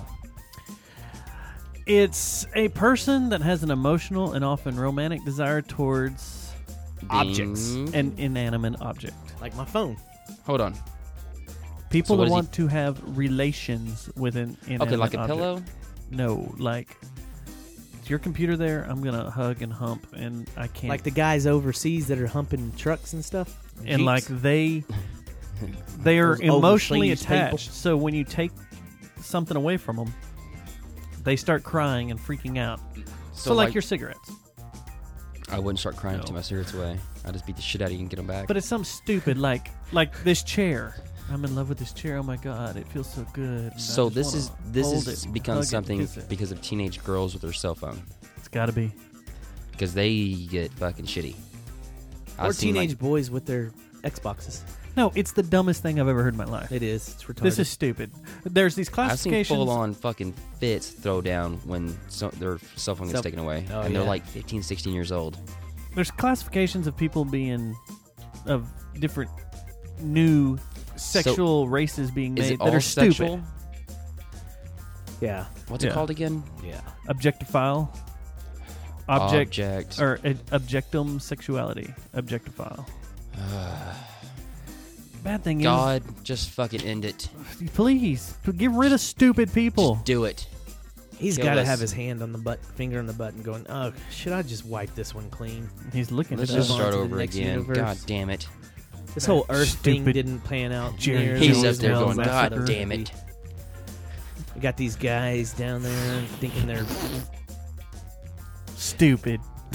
It's a person that has an emotional and often romantic desire towards Objects. Being- an inanimate object. Like my phone. Hold on. People what that is he- want to have relations with an inanimate Okay, like a object. pillow. No, like is your computer there. I'm gonna hug and hump, and I can't. Like the guys overseas that are humping trucks and stuff. and Jeeps. like they, they are Those emotionally overseas people. attached. So when you take something away from them, they start crying and freaking out. So, like, your cigarettes. I wouldn't start crying No. to my cigarettes away. I just beat the shit out of you and get them back. But it's something stupid like like this chair. I'm in love with this chair. Oh my god, it feels so good. And I so just this wanna is this hold has it, become hug it, something kiss it. because of teenage girls with their cell phone It's got to be. because they get fucking shitty. or I've seen, teenage like, boys with their Xboxes. No, it's the dumbest thing I've ever heard in my life. It is. It's retarded. This is stupid. There's these I've seen classifications. full on fucking fits throw down when so, their cell phone gets Cell- taken away, Oh, and they're yeah. like fifteen, sixteen years old. There's classifications of people being of different new sexual races being Is made it that all are stupid. sexual? Yeah. What's Yeah. it called again? Yeah. Objectophile. Object, Object. or uh, objectum sexuality. Objectophile. Bad thing God, just fucking end it. is, please get rid of stupid people. Just do it. He's Kill got to us. have his hand on the butt, finger on the button, going, "Oh, should I just wipe this one clean?" He's looking Let's at just move us. on start to the over next again. universe. God damn it. This whole Earth thing Stupid didn't pan out. Jerry nearly He's Jones up as there well going, as I God thought it damn would it. be." We got these guys down there thinking they're Stupid.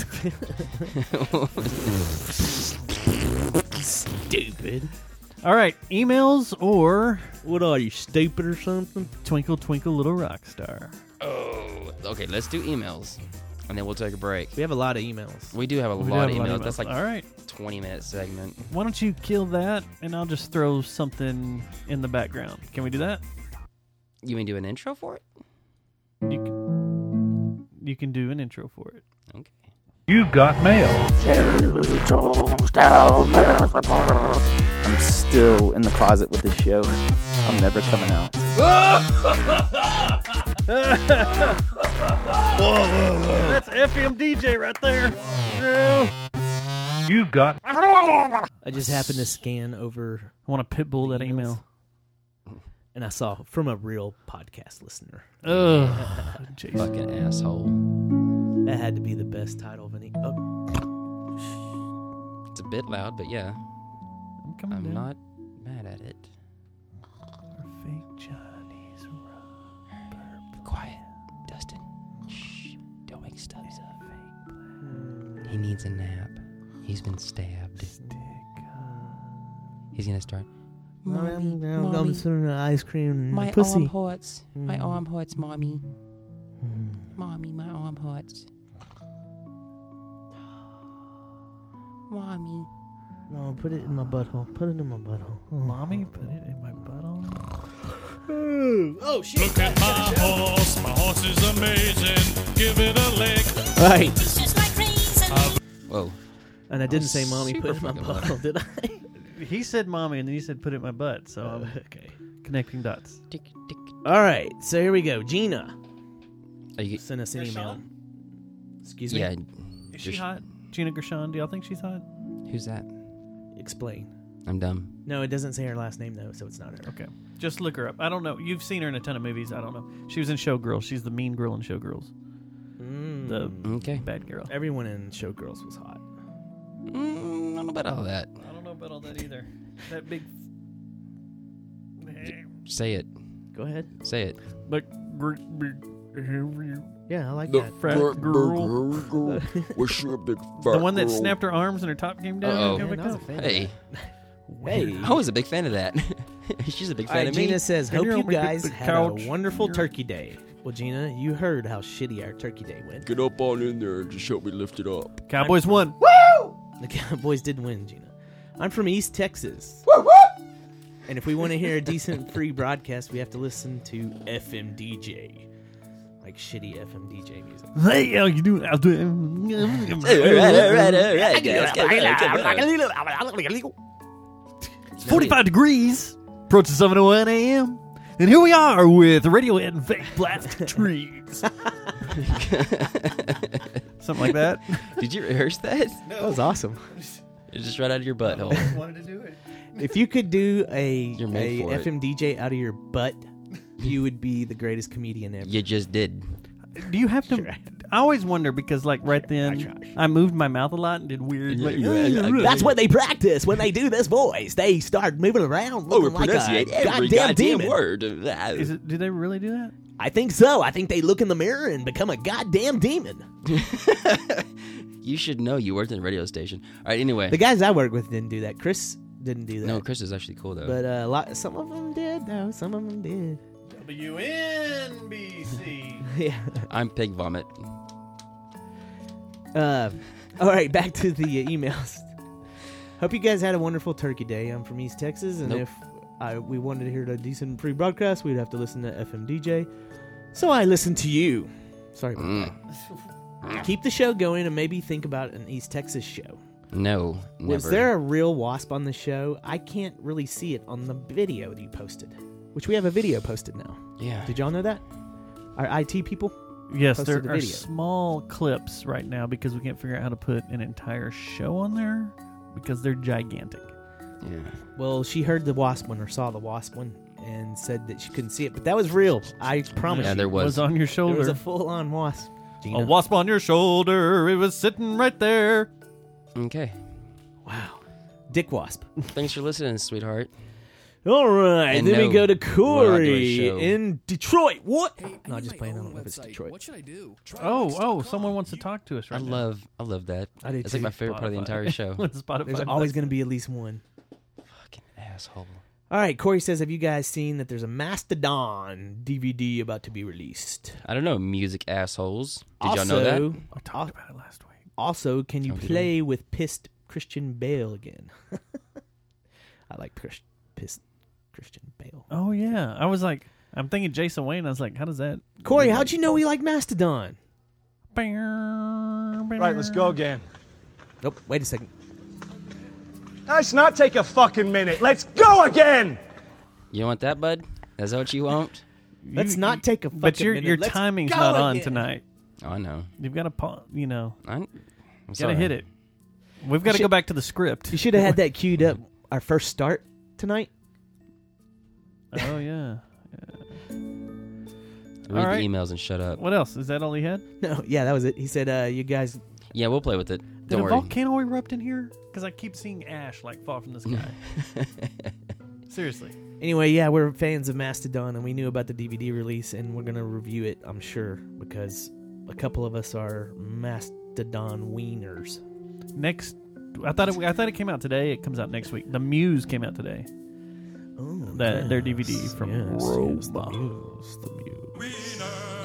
stupid. All right, emails or What are you, stupid or something? Twinkle Twinkle Little Rock Star. Oh, okay, let's do emails. And then we'll take a break. We have a lot of emails. We do have a We do lot have of a emails. lot That's like all right. twenty minute segment. Why don't you kill that and I'll just throw something in the background? Can we do that? You mean do an intro for it? You can, you can do an intro for it. Okay. You've got mail. I'm still in the closet with this show. I'm never coming out. That's F M D J right there. You've got I just happened to scan over. I want to pitbull that Emails. email. And I saw from a real podcast listener. Ugh. Jason. Fucking asshole. That had to be the best title of any. Oh, It's a bit loud, but yeah. I'm coming I'm down. not mad at it. Fake Johnny's rubber. Quiet, Dustin. Shh. Don't wake Stubbs up. He needs a nap. He's been stabbed. He's gonna start. Mommy, I'm mommy, some ice cream. my pussy. arm hurts. My Mm. arm hurts, mommy. Mm. Mommy, my arm hurts. Mommy. No, put it in my butthole. Put it in my butthole. Oh. Mommy, put it in my butthole. Oh shit! Look at my horse. My horse is amazing. Give it a lick. Right. Whoa. And I didn't say mommy super put it in my fucking loud. butthole, did I? He said mommy, and then he said put it in my butt. So I'm okay. connecting dots. Tick, tick. All right. So here we go. Gina Are you, sent us an email. Gershon? Excuse me. yeah. Is she Gersh- hot? Gina Gershon, do y'all think she's hot? Who's that? Explain. I'm dumb. No, it doesn't say her last name though, so it's not her. Okay. Just look her up. I don't know. You've seen her in a ton of movies. I don't know. She was in Showgirls. She's the mean girl in Showgirls. Mm. The Okay. bad girl. Everyone in Showgirls was hot. Mm, I don't know about all that. I don't know about all that either. That big. Say it. Go ahead. Say it. Like, great big hairy Yeah, I like that. fat girl. What's your big The one that snapped her arms and her top came down. Uh-oh. and Man, came I back was a up. fan of Hey. that. Hey. I was a big fan of that. She's a big All fan right, of me. Gina says, Can hope you you help me get guys the had couch a wonderful here? turkey day. Well, Gina, you heard how shitty our turkey day went. Get up on in there and just help me lift it up. Cowboys won. The Cowboys did win, Gina. I'm from East Texas. And if we want to hear a decent free broadcast, we have to listen to F M D J. Like shitty F M D J music. Hey, how you doing out there? It's forty-five degrees. Approaching seven oh one a.m. And here we are with Radiohead and Fake Plastic Trees. Something like that. Did you rehearse that? That was awesome. It's just right out of your butthole. Wanted to do it. If you could do a, You're made a for it. F M D J out of your butt, you would be the greatest comedian ever. You just did. Do you have to? Sure. I always wonder because, like, right then, I, moved my mouth a lot and did weird. Like, That's what they practice when they do this voice. They start moving around looking like a goddamn demon. word. Is it? Do they really do that? I think so. I think they look in the mirror and become a goddamn demon. You should know you worked in a radio station. All right, anyway. The guys I work with didn't do that. Chris didn't do that. No, Chris is actually cool, though. But uh, a lot, some of them did, though. Some of them did. W N B C. Yeah. I'm pig vomit. Uh, all right, back to the uh, emails. Hope you guys had a wonderful Turkey Day. I'm from East Texas, and Nope. if I, we wanted to hear a decent free broadcast, we'd have to listen to F M D J. So I listened to you. Sorry about Mm. that. Keep the show going and maybe think about an East Texas show. No, never. Was there a real wasp on the show? I can't really see it on the video that you posted, which we have a video posted now. Yeah. Did y'all know that? Our I T people? Yes, Posted there the are video. small clips right now because we can't figure out how to put an entire show on there because they're gigantic. Yeah. Well, she heard the wasp one or saw the wasp one and said that she couldn't see it, but that was real. I promise Yeah, you. there It was was. on your There shoulder. was a full-on wasp. Gina. A wasp on your shoulder. It was sitting right there. Okay. Wow. Dick wasp. Thanks for listening, sweetheart. All right, And then we no, go to we're not doing a Corey show. in Detroit. What? Hey, I no, need just my playing. I own don't know if it's website. Detroit. What should I do? Try Oh, Wix oh, dot com. someone wants to talk to us I right now. love, I love that. I do It's too. like my favorite part of the Spotify. entire show. Spotify. There's always going to be at least one. Fucking asshole. All right, Corey says, have you guys seen that there's a Mastodon D V D about to be released? I don't know, music assholes. Did also, y'all know that? We talked about it last week. Also, can you Oh, did play with pissed Christian Bale again? I like Chris, pissed Christian Bale. Oh, yeah. I was like, I'm thinking Jason Wayne. I was like, how does that? Corey, how'd you know we like Mastodon? Right, let's go again. Nope, wait a second. Let's not take a fucking minute. Let's go again. You want that, bud? Is that what you want? Let's You- not take a fucking But your minute. your Let's timing's go not on again. tonight. Oh, I know. You've got to, pa- you know, I'm, I'm got sorry. to hit it. We've got to should- go back to the script. You should have had that queued up, our first start tonight. Oh, yeah. Read All the right. emails and shut up. What else? Is that all he had? No, yeah, that was it. He said, uh, "You guys." Yeah, we'll play with it. Did Don't a worry. volcano erupt in here? Because I keep seeing ash like fall from the sky. Seriously. Anyway, yeah, we're fans of Mastodon, and we knew about the D V D release, and we're gonna review it. I'm sure because a couple of us are Mastodon wieners. Next, I thought it. I thought it came out today. It comes out next week. The Muse came out today. Oh, That their D V D yes, from yes, Roma. yes, the Muse, the Muse.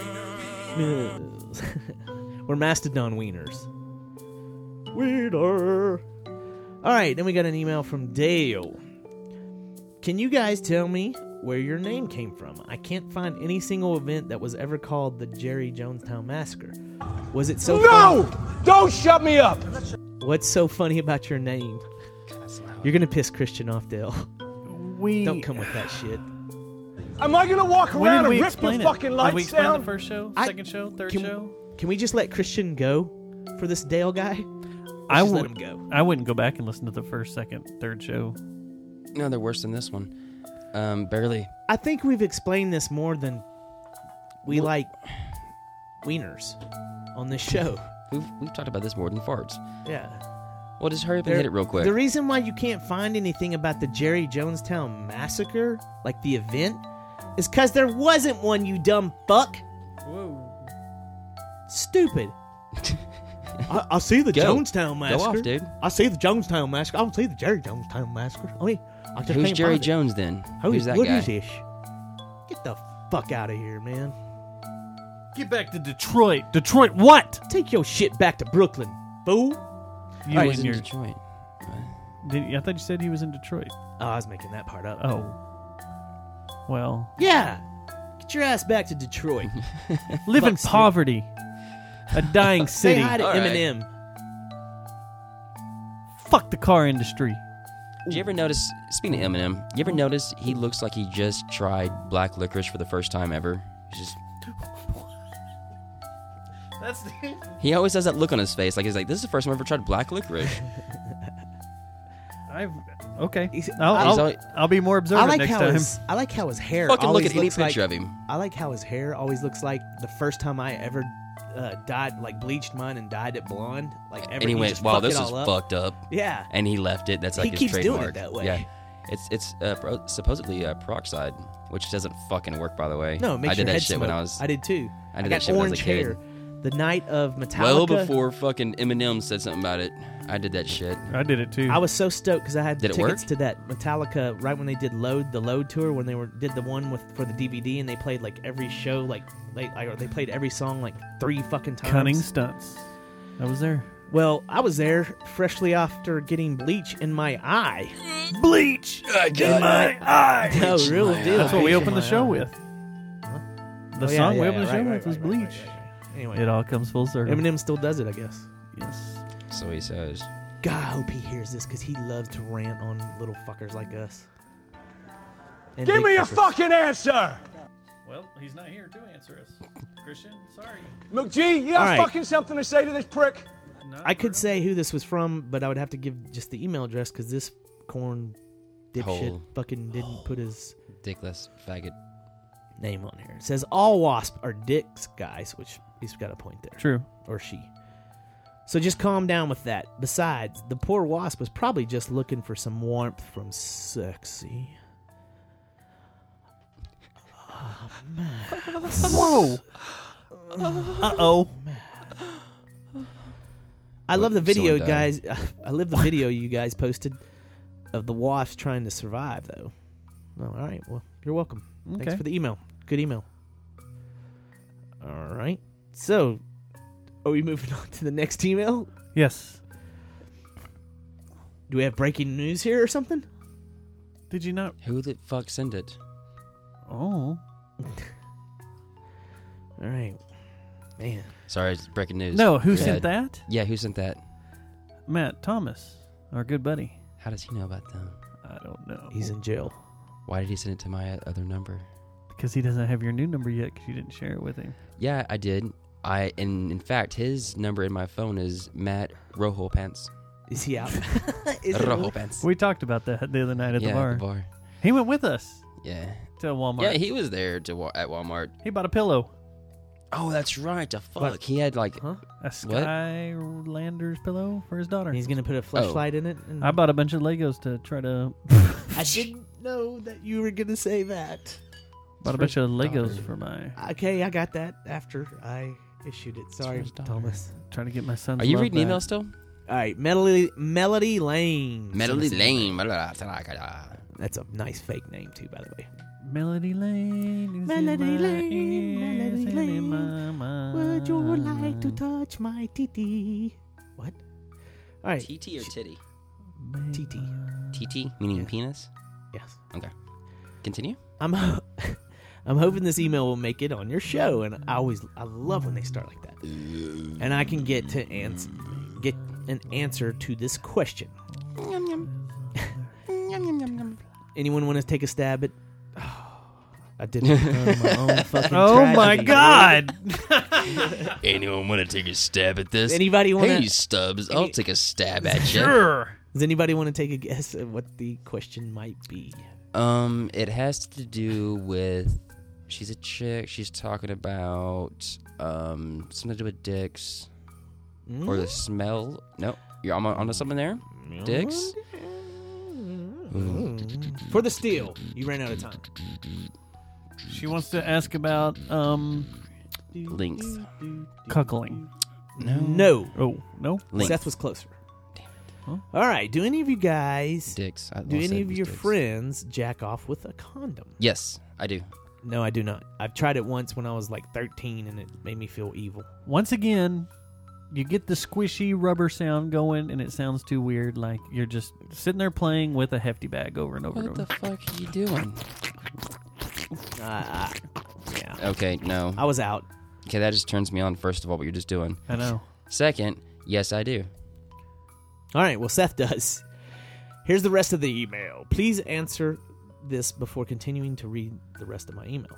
Muse. We're Mastodon wieners. Wiener. All right, then we got an email from Dale. Can you guys tell me where your name came from? I can't find any single event that was ever called the Jerry Jonestown Massacre. Was it so No! funny? Don't shut me up! What's so funny about your name? You're gonna piss Christian off, Dale. We Don't come with that shit. Am I gonna walk When around did we and rip explain your it? fucking Did lights we explain down? the first show, I- second show, third can, show? Can we just let Christian go for this Dale guy? Let's I just let would. him go. I wouldn't go back and listen to the first, second, third show. No, they're worse than this one. Um, barely. I think we've explained this more than we like wieners on this show. We've we've talked about this more than farts. Yeah. Well, just hurry up and There- hit it real quick. The reason why you can't find anything about the Jerry Jonestown Massacre, like the event, is because there wasn't one, you dumb fuck. Whoa. Stupid. I, I see the Go. Jonestown Go Massacre. off, dude. I see the Jonestown Massacre. I don't see the Jerry Jonestown Massacre. I mean, I just Who's can't Jerry find it. Jones then? Who- Who's that what guy? is this? Get the fuck out of here, man. Get back to Detroit. Detroit, what? Take your shit back to Brooklyn, fool. You All right, and He's in your. Detroit. Did, I thought you said he was in Detroit. Oh, I was making that part up. Oh. Well, Yeah. Get your ass back to Detroit. live in Fuck's sake. poverty. A dying Say city. hi to All right. Eminem. Fuck the car industry. Did you ever notice, speaking of Eminem, you ever notice he looks like he just tried black licorice for the first time ever? He's just, That's he always has that look on his face, like he's like, this is the first time I've ever tried black licorice. I've okay. He's- I'll, I- I'll, He's I'll be more I observant like next how time. his I like how his hair Fucking look always at any looks picture like, of him. I like how his hair always looks like the first time I ever uh, dyed, like bleached mine and dyed it blonde. Like every, And he went, just wow, fucked this it is all up. fucked up. Yeah. And he left it. That's like He his keeps doing it trademark. that way. Yeah. It's it's uh, pro- supposedly uh, peroxide, which doesn't fucking work, by the way. No, it makes I did your that head shit smoke. when I was I did too. I did got that shit when I was a orange kid. hair. The night of Metallica. well before fucking Eminem said something about it. I did that shit. I did it too. I was so stoked because I had Did it tickets work? to that Metallica right when they did Load, the Load tour, when they were did the one with for the D V D, and they played like every show, like they like, they played every song like three fucking times. Cunning stunts. I was there. Well, I was there freshly after getting bleach in my eye. Bleach. I got my eye. No, real my deal. That's what we bleach in opened the my show eye. with. The Oh, yeah, song yeah, we yeah, opened the right, show right, with was right, right, Bleach. right, right, right. Anyway, It all comes full circle. Eminem still does it, I guess. Yes. So he says. God, I hope he hears this because he loves to rant on little fuckers like us. And Give big me a fuckers. fucking answer! Well, he's not here to answer us. Christian, sorry. McGee, you have All right. fucking something to say to this prick? I could say who this was from, but I would have to give just the email address because this corn dipshit Hole. fucking didn't put his Dickless faggot. name on here. It says all wasps are dicks, guys, which he's got a point there. True. Or she. So just calm down with that. Besides, the poor wasp was probably just looking for some warmth from sexy. Whoa. Uh oh. I love the What, video, someone died? guys. I love the video you guys posted of the wasps trying to survive, though. Oh, all right. Well, you're welcome. Thanks Okay. for the email. Good email. All right. So, are we moving on to the next email? Yes. Do we have breaking news here or something? Did you not? Who the fuck sent it? Oh. All right. Man. Sorry, it's breaking news. No, who Go sent ahead. that? Yeah, who sent that? Matt Thomas, our good buddy. How does he know about them? I don't know. He's in jail. Why did he send it to my other number? Because he doesn't have your new number yet because you didn't share it with him. Yeah, I did. I and in fact, his number in my phone is Matt Rojo Pants. Is he out? Is it Rojo really? Pants. We talked about that the other night at yeah, the bar. At the bar. He went with us. Yeah. to Walmart. Yeah, he was there to wa- at Walmart. He bought a pillow. Oh, that's right. The fuck. What? He had like Huh? A Skylander's pillow for his daughter. He's gonna put a flashlight in it. And I bought a bunch of Legos to try to. I didn't know that you were gonna say that. Bought a bunch of Legos for my. Okay, I got that after I issued it. Sorry, his daughter. Thomas. Trying to get my son's. Are you love reading back. emails still? All right, Melody Melody Lane. Melody Lane. That's a nice fake name too, by the way. Melody Lane. Is Melody in my Lane, ears Melody and in Lane, my Would you like to mind. touch my titty? What? All right, T T or titty? T T. T T meaning Yeah. penis. Yes. Okay. Continue. I'm ho- I'm hoping this email will make it on your show, and I always I love when they start like that. And I can get to ans- get an answer to this question. Anyone want to take a stab at? I didn't become my own fucking. Oh my tragedy. God! Anyone want to take a stab at this? Anybody want Hey, to? Stubbs, I'll take a stab at you. Sure. Does anybody want to take a guess at what the question might be? Um, it has to do with. She's a chick. She's talking about um something to do with dicks or the smell. No, you're on onto something there. Dicks. For the steal, you ran out of time. She wants to ask about um Length. cuckling. No. No. Oh no. Length. Seth was closer. Huh? All right. Do any of you guys, Dicks. I do almost any said of it was your dicks. friends jack off with a condom? Yes, I do. No, I do not. I've tried it once when I was like thirteen, and it made me feel evil. Once again, you get the squishy rubber sound going, and it sounds too weird. Like you're just sitting there playing with a hefty bag over and over and What over. the fuck are you doing? Uh, uh, yeah. Okay, no. I was out. Okay, that just turns me on, first of all, what you're just doing. I know. Second, yes, I do. All right. Well, Seth does. Here's the rest of the email. Please answer this before continuing to read the rest of my email.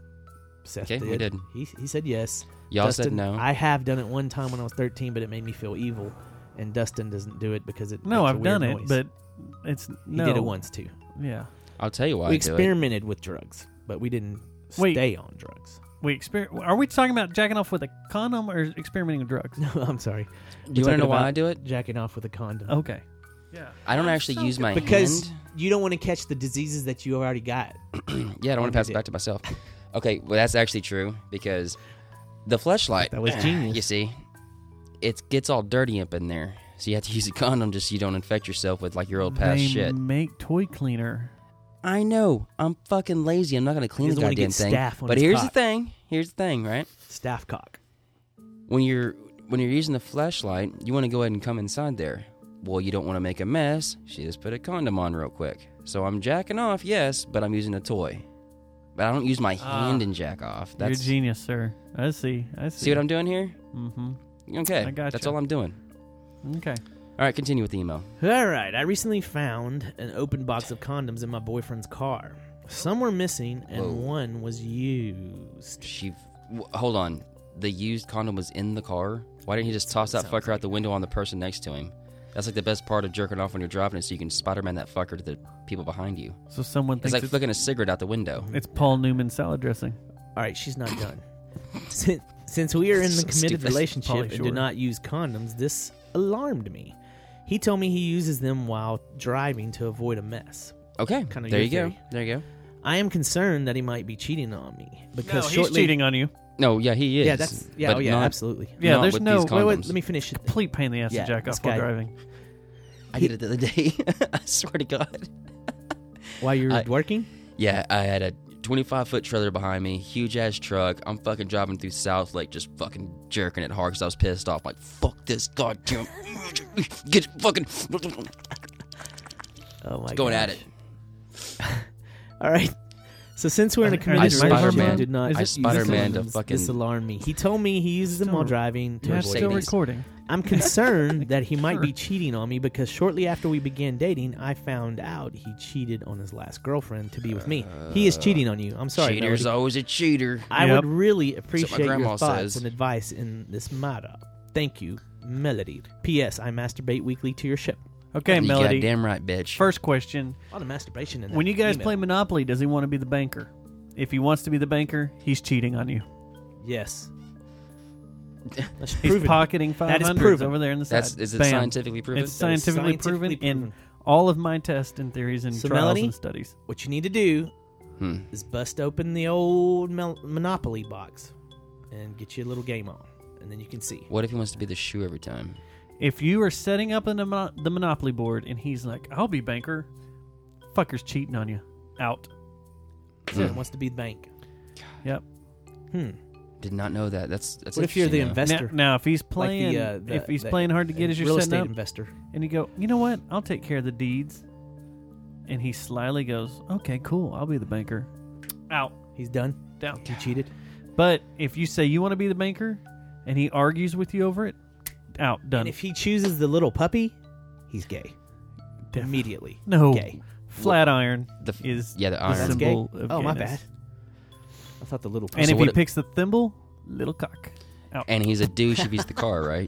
Seth Okay, did. we did. He, he said yes. Y'all said Dustin, no. I have done it one time when I was thirteen, but it made me feel evil. And Dustin doesn't do it because it No, makes a I've weird done it, noise. but it's he no. did it once too. Yeah. I'll tell you why we I do it. experimented with drugs, but we didn't Wait. stay on drugs. We exper- Are we talking about jacking off with a condom or experimenting with drugs? No, I'm sorry. Do you want to know why I do it? Jacking off with a condom. Okay. Yeah. I don't actually use my because hand. you don't want to catch the diseases that you already got. Yeah, I don't want to pass it back to myself. Okay, well, that's actually true because the fleshlight. That was genius. You see, it gets all dirty up in there. So you have to use a condom just so you don't infect yourself with like your old past they shit. make toy cleaner. I know. I'm fucking lazy. I'm not going to clean He the doesn't wanna goddamn get thing. staph on But his here's cock. the thing. Here's the thing, right? Staff cock. When you're when you're using the flashlight, you want to go ahead and come inside there. Well, you don't want to make a mess. She just put a condom on real quick. So I'm jacking off, yes, but I'm using a toy. But I don't use my hand and jack off. That's You're a genius, sir. I see. I see. see what I'm doing here? Mm-hmm. Okay, I gotcha. that's all I'm doing. Okay. All right, continue with the email. All right. I recently found an open box of condoms in my boyfriend's car. Some were missing, and Whoa. one was used. She, w- hold on. The used condom was in the car. Why didn't he just toss that Sounds fucker like out the window on the person next to him? That's like the best part of jerking off when you're driving it, so you can Spider-Man that fucker to the people behind you. So someone It's thinks like it's, flicking a cigarette out the window. it's Paul Newman salad dressing. All right. She's not done. since, since we are in the So committed stupid. relationship Pauly and Shore. do not use condoms, this alarmed me. He told me he uses them while driving to avoid a mess. Okay, Kinda there your you go. theory. There you go. I am concerned that he might be cheating on me No, because he's shortly. cheating on you. No, yeah, he is. Yeah, that's yeah, but oh, yeah, not- absolutely. Yeah, not there's with no- these Wait, wait, condoms. let me finish it. Complete pain in the ass Yeah, to jack this off while guy- driving. I did it the other day. I swear to God. While you're I- working? Yeah, I had a twenty-five foot trailer behind me, huge ass truck. I'm fucking driving through South Lake, just fucking jerking it hard because I was pissed off. Like, fuck this goddamn. Get fucking. Oh my god. Going at it. All right. So since we're in a Are- are committed these relationship, Spider-Man? I did not Is I it- use Spider-Man to condoms. fucking- This alarmed me. He told me he uses them Still- while driving to Yeah, avoid still Save mess. these. recording. I'm concerned that he might Sure. be cheating on me because shortly after we began dating, I found out he cheated on his last girlfriend to be with me. He is cheating on you. I'm sorry, Cheater's Melody. always a cheater. I Yep. would really appreciate your grandma thoughts says. and advice in this matter. Thank you, Melody. P S. I masturbate weekly to your ship. Okay, You Melody. goddamn right, bitch. First question. A lot of masturbation in that When you guys email. play Monopoly, does he want to be the banker? If he wants to be the banker, he's cheating on you. Yes. That's He's proven. pocketing That five is hundreds proven. over there in the That's- side. is it Bam. scientifically proven? It's That is scientifically, scientifically proven, proven. in all of my tests and theories and So, trials Melanie, and studies. what you need to do Hmm. is bust open the old Mel- Monopoly box and get you a little game on, and then you can see. What if he wants to be the shoe every time? If you are setting up in the, mon- the Monopoly board and he's like, I'll be banker, fucker's cheating on you. Out. So he wants to be the bank. Yep. Hmm. Did not know that. That's that's. What if you're the interesting, though. investor? Now, now if he's Like playing, the, uh, the- if he's the- playing hard to get as you're real setting estate up, investor. and you go, you know what? I'll take care of the deeds. And he slyly goes, okay, cool. I'll be the banker. Out. He's done. Down. He cheated. But if you say you want to be the banker, and he argues with you over it, out. Done. And if he chooses the little puppy, he's gay. Def- Immediately. No. Gay. Flat iron The f- is yeah, the the iron. That's gay. symbol of Oh, my gayness. bad. I thought the little puppy. And So if what he it- picks the thimble, little cock. Out. And he's a douche if he's the car, right?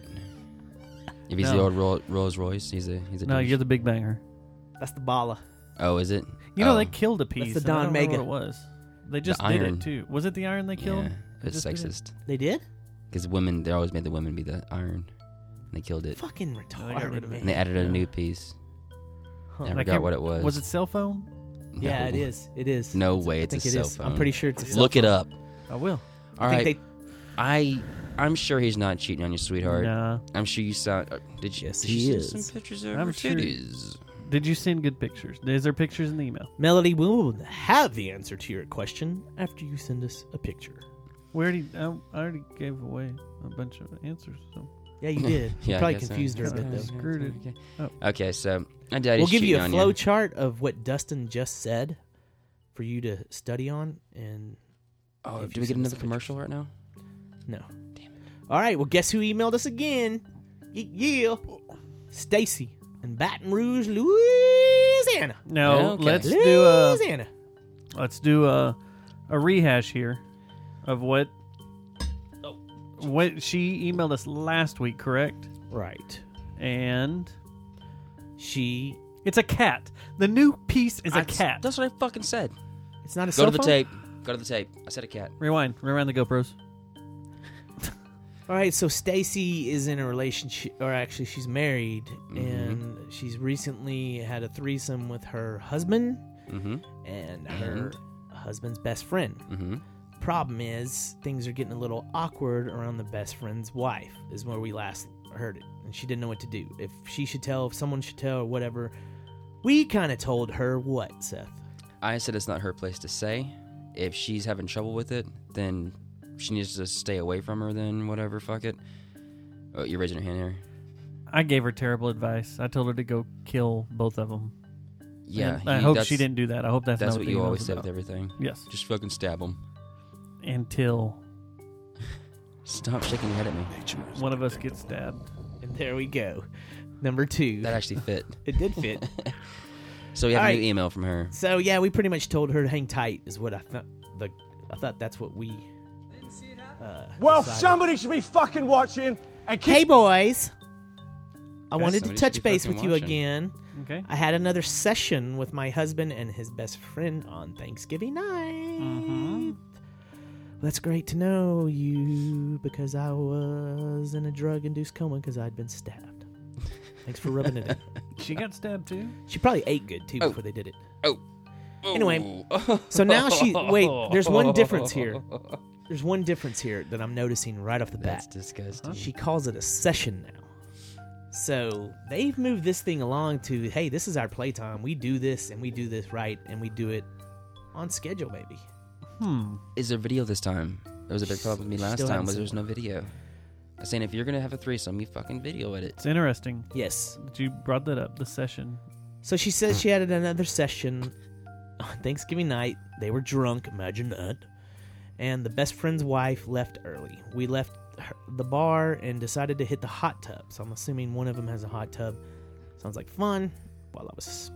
If he's the No. old Ro- Rolls Royce, he's a he's a No, douche. you're the big banger. That's the balla. Oh, is it? You know Oh. they killed a piece. the and I Don don't Mega. remember what it was. They just The did iron. it too. Was it the iron they killed? Yeah, They it's just did it? sexist. They did? Because women, they always made the women be the iron. And they killed it. Fucking rid retarded, of it. And they man. added a Yeah. new piece. Huh. I And I forgot can't- what it was. Was it cell phone? Yeah, No. it is. It is. No It's- way I it's think a it cell is. phone. I'm pretty sure it's a cell Look it phone. up. I will. All I right. think I I'm sure he's not cheating on you, sweetheart. Nah. I'm sure you saw. Uh, did you? Yes, did he you is. send some pictures of I'm her sure- titties? Did you send good pictures? Is there pictures in the email? Melody will have the answer to your question after you send us a picture. We already, I, I already gave away a bunch of answers. So Yeah, you did. You Yeah, I probably guess so. confused her a Okay. bit, though. Screwed it. Okay. Oh. Okay, so my daddy's We'll give you cheating a on flow chart of what Dustin just said for you to study on. And Oh, if do you we get send us another a commercial right now? no. All right, well, guess who emailed us again? Y- Yeah. Stacy in Baton Rouge, Louisiana. now Okay. let's do a Louisiana. let's do a a rehash here of what what she emailed us last week, correct? Right. And She. it's a cat. The new piece is a I- cat. That's what I fucking said. It's not a Go cell to the phone? tape. Go to the tape. I said a cat. Rewind. Rewind the GoPros. All right, so Stacy is in a relationship, or actually, she's married, Mhm. and she's recently had a threesome with her husband Mm-hmm. and her husband's best friend. Mm-hmm. Problem is, things are getting a little awkward around the best friend's wife, is where we last heard it. And she didn't know what to do. If she should tell, if someone should tell, or whatever. We kind of told her what, Seth? I said it's not her place to say. If she's having trouble with it, then she needs to stay away from her. Then whatever, fuck it. Oh, you're raising your hand here. I gave her terrible advice. I told her to go kill both of them. Yeah, And I you- hope that's- she didn't do that. I hope that's, That's not what the you email always was say about. with everything. Yes. Just fucking stab them. Until Stop shaking your head at me. one of us gets stabbed. And there we go. Number two. That actually fit. It did fit. So we have All a right. new email from her. So yeah, we pretty much told her to hang tight. Is what I thought. The I thought that's what we. Uh, Well, decided. somebody should be fucking watching and keep. Hey boys, I Okay, wanted to somebody touch should be base fucking with you watching. again. Okay. I had another session with my husband and his best friend on Thanksgiving night. Mm-hmm. That's great to know you because I was in a drug-induced coma because I'd been stabbed. Thanks for rubbing it in. She got stabbed too. She probably ate good too Oh. before they did it. Oh. Anyway, so now she wait. There's one difference here. There's one difference here that I'm noticing right off the That's bat. disgusting. She calls it a session now. So they've moved this thing along to, hey, this is our playtime. We do this and we do this right and we do it on schedule, baby. Hmm. Is there video this time? There was a big problem with me last Still time haven't was seen there was no video. I was saying if you're gonna have a threesome, you fucking video it. It's interesting Yes. that you brought that up. The session. So she says she had another session on Thanksgiving night. They were drunk, imagine that. And the best friend's wife left early. We left her, the bar and decided to hit the hot tub. So I'm assuming one of them has a hot tub. Sounds like fun. While I was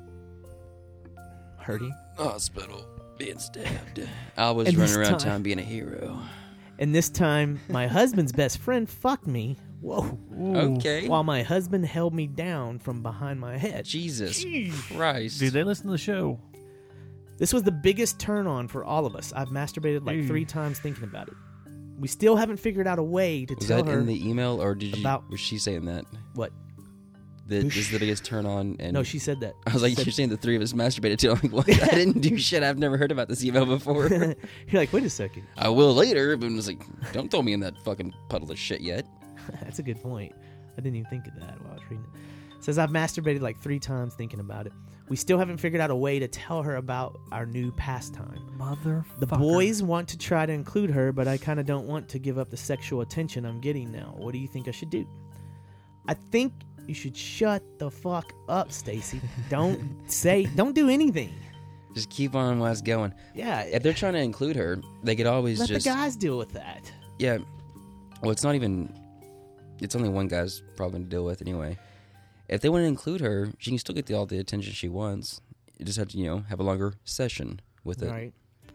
hurting. Hospital, being stabbed. I was And running this around time- town being a hero. And this time, my husband's best friend fucked me Whoa. Okay. While my husband held me down from behind my head. Jesus Christ. Dude, they listen to the show. This was the biggest turn on for all of us. I've masturbated like Dude. three times thinking about it. We still haven't figured out a way to Was tell that her in the email, or did you? about- was she saying that? what. That this is the biggest turn on? And No, she said that. I was like, She said- you're saying the three of us masturbated too? I'm like, what? I didn't do shit. I've never heard about this email before. You're like, wait a second. I will later, but I was like, don't throw me in that fucking puddle of shit yet. That's a good point. I didn't even think of that while I was reading it. It says, I've masturbated like three times thinking about it. We still haven't figured out a way to tell her about our new pastime. Motherfucker. The boys want to try to include her, but I kind of don't want to give up the sexual attention I'm getting now. What do you think I should do? I think you should shut the fuck up, Stacy. Don't say, don't do anything. Just keep on what's going. Yeah. If they're trying to include her, they could always Let just the guys deal with that. Yeah. Well, it's not even. It's only one guy's probably going to deal with anyway. If they want to include her, she can still get the, all the attention she wants. You just have to, you know, have a longer session with it. Right.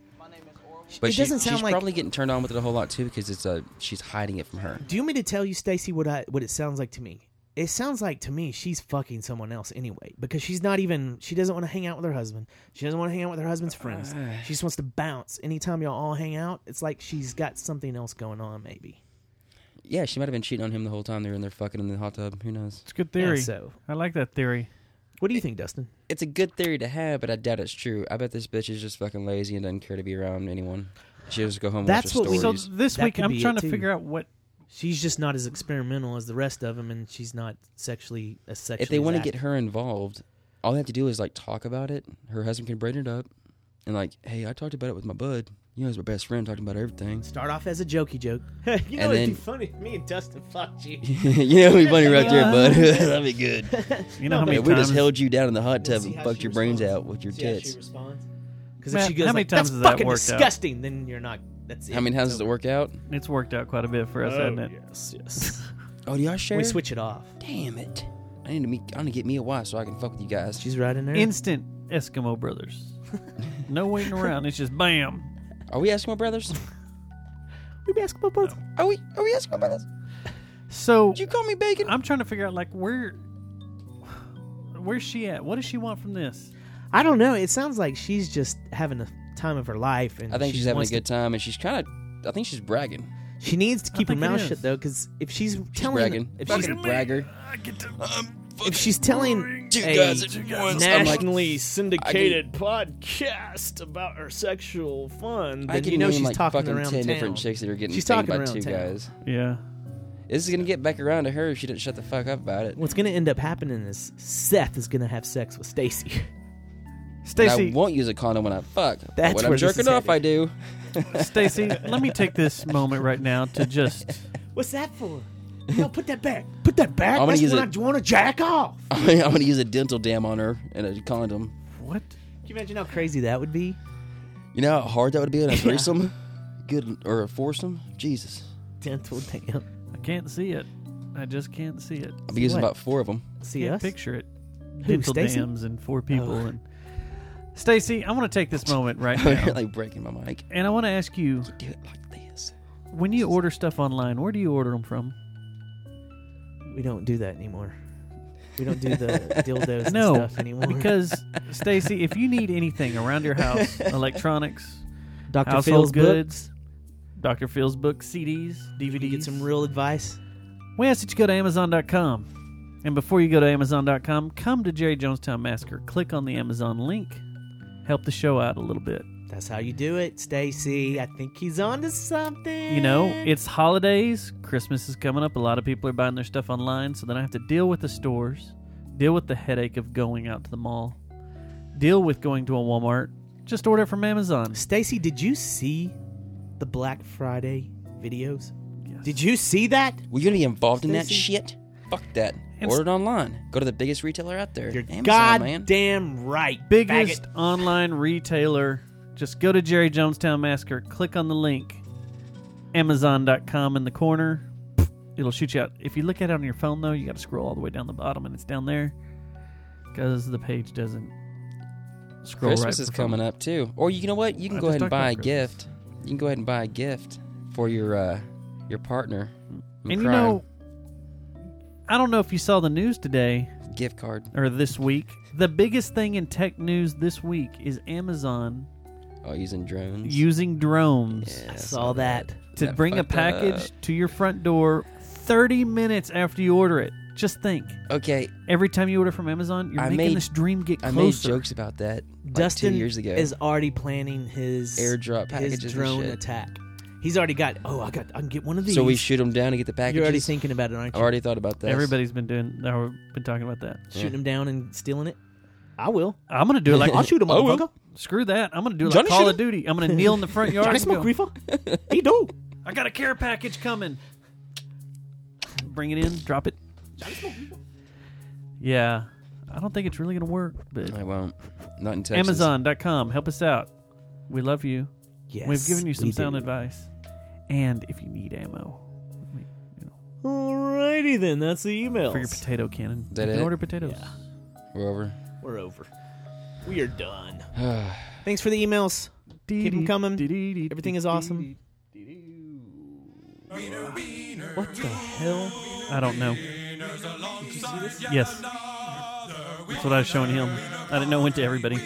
But It she, doesn't sound she's like- probably getting turned on with it a whole lot too because it's uh, she's hiding it from her. Do you want me to tell you, Stacy, what I what it sounds like to me? It sounds like to me she's fucking someone else anyway because she's not even. She doesn't want to hang out with her husband. She doesn't want to hang out with her husband's friends. She just wants to bounce. Anytime y'all all hang out, it's like she's got something else going on. Maybe. Yeah, she might have been cheating on him the whole time they were in there fucking in the hot tub. Who knows? It's a good theory. Yeah, so I like that theory. what do you think, Dustin? It's a good theory to have, but I doubt it's true. I bet this bitch is just fucking lazy and doesn't care to be around anyone. She'll just go home and That's watch her what we- So stories. this That week, could I'm be trying it, to too. figure out what. She's just not as experimental as the rest of them, and she's not sexually as sexually. If they want to as get her involved, all they have to do is like talk about it. Her husband can bring it up, and like, hey, I talked about it with my bud. You know, he's my best friend, talking about everything. Start off as a jokey joke. you know, And it'd then- be funny. Me and Dustin fucked you. You know, it'd be funny right there, bud. That'd be good. You know how many Man, we times? just held you down in the hot We'll tub see and how fucked she your brains responds. out with your See how tits. she responds. Because Matt, if she goes how many like, times "That's has that fucking worked out?" disgusting," then you're not. That's it. How many times It's does it over. work out? It's worked out quite a bit for us, Oh, hasn't it? yes, yes. Oh, do y'all share? We switch it off. Damn it! I need to meet. I need to get me a wife so I can fuck with you guys. She's right in there. Instant Eskimo brothers. No waiting around. It's just bam. Are we Eskimo brothers? we basketball brothers. Are we? Are we Eskimo brothers? So Did you call me bacon? I'm trying to figure out like where, where's she at? What does she want from this? I don't know. It sounds like she's just having the time of her life, and I think she she's having a wants to- good time, and she's kind of. I think she's bragging. She needs to I keep her think it mouth is. shut though, because if she's She's telling, bragging. if Fucking she's bragger. if she's telling Two a guys at once. I'm like, Nationally syndicated podcast about our sexual fun. I then can you know name she's like talking fucking around ten town. different chicks that are getting She's banged talking by around two town. guys. Yeah. This is gonna get back around to her if she didn't shut the fuck up about it. What's going to end up happening is Seth is going to have sex with Stacy. And Stacy, I won't use a condom when I fuck. but That's when where I'm this jerking is off, I do. Stacy, let me take this moment right now to just. What's that for? No, put that back. Put that back. I'm gonna That's use when it- I want to jack off. I'm gonna use a dental dam on her and a condom. What? Can you imagine how crazy that would be? You know how hard that would be in a threesome? Good or a foursome? Jesus. Dental dam. I can't see it. I just can't see it. I'll be using what? about four of them. See Can't us? picture it. Who, Dental Stacy? dams and four people. Oh. And Stacy, I want to take this moment right now, like breaking my mic. and I want to ask you: Do it like this. when you order stuff online, where do you order them from? We don't do that anymore. We don't do the dildos No, and stuff anymore. Because Stacy, if you need anything around your house, electronics, Doctor household Phil's goods, Doctor Phil's book, C Ds, D V book, Ds, get some real advice. we ask that you go to Amazon dot com. And before you go to Amazon dot com, come to Jerry Jonestown Massacre. Click on the Amazon link. Help the show out a little bit. That's how you do it, Stacy. I think he's on to something. You know, it's holidays. Christmas is coming up. A lot of people are buying their stuff online, so then I have to deal with the stores, deal with the headache of going out to the mall, deal with going to a Walmart. Just order it from Amazon. Stacy, did you see the Black Friday videos? Yes. Did you see that? Well, you're gonna be involved in that Stacey? shit? Fuck that. And Order it online. Go to the biggest retailer out there. You're Amazon, man. goddamn right. Biggest faggot. online retailer. Just go to Jerry Jonestown Massacre. Click on the link. Amazon dot com in the corner. It'll shoot you out. If you look at it on your phone, though, you got to scroll all the way down the bottom, and it's down there because the page doesn't scroll right. Christmas is coming up too. Or you know what? You can I go just ahead and talked buy a about gift. You can go ahead and buy a gift for your uh, your partner. in And you crime. know, I don't know if you saw the news today. Gift card. Or this week. The biggest thing in tech news this week is Amazon. Oh, using drones? Using drones. Yeah, I saw that. To That bring a fucked package up. to your front door thirty minutes after you order it. Just think. Okay. Every time you order from Amazon, you're I making made, this dream get I closer. made jokes about that like Dustin two years ago. is already planning his airdrop packages his and drone shit. attack. He's already got. Oh, I got. I can get one of these. So we shoot them down to get the packages? You're already thinking about it, aren't you? I already thought about that. Everybody's been doing. I've been talking about that. Shooting them down and stealing it. I will. I'm gonna do it like I'll shoot him, I will. motherfucker. Screw that. I'm gonna do it Johnny like Call shoot of Duty. I'm gonna kneel in the front yard. Johnny and smoke go, reefer. He do. I got a care package coming. Bring it in. Drop it. Yeah, I don't think it's really gonna work, but I won't. Not in Texas. Amazon dot com. Help us out. We love you. Yes, We've given you some we sound do. advice, and if you need ammo Alrighty then. That's the email for your potato cannon, Is that you can it? order potatoes. Yeah. We're over. We're over. We are done. Thanks for the emails. Keep them coming. Everything is awesome. What the hell? I don't know. Did you see this? Yes. That's what I was showing him. I didn't know it went to everybody.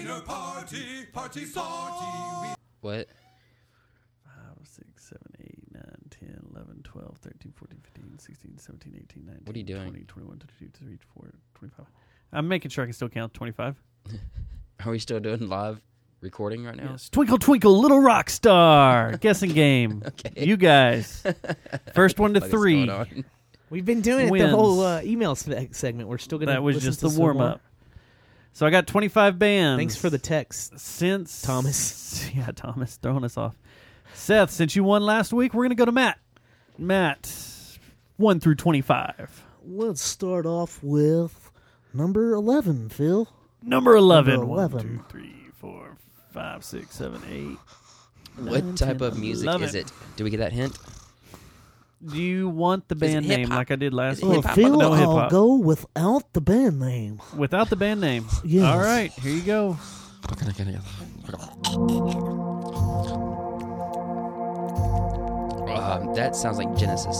What? five, six, seven, eight, nine, ten, eleven, twelve, thirteen, fourteen, fifteen, sixteen, seventeen, eighteen, nineteen, What are you doing? twenty, twenty-one, twenty-two, twenty-three, twenty-four, twenty-five. I'm making sure I can still count twenty-five. Are we still doing live recording right now? Yes. Twinkle, twinkle, little rock star. Guessing game. Okay. You guys. First one to What is three. going on? We've been doing it Wins. the whole uh, email se- segment. We're still going to That was listen just to the some warm more. up. So I got twenty-five bands. Thanks for the text. Since Thomas. Yeah, Thomas throwing us off. Seth, since you won last week, we're going to go to Matt. Matt, one through twenty-five. Let's start off with number eleven, Phil. Number eleven. Number One, eleven. two, three, four, five, six, seven, eight. What nine, type ten, of music eleven. is it? Do we get that hint? Do you want the Is it band name hip-hop? like I did last Is it week? Well, hip-hop? Phil, No I'll hip-hop. go without the band name. Without the band name. Yes. All right, here you go. Um, that sounds like Genesis.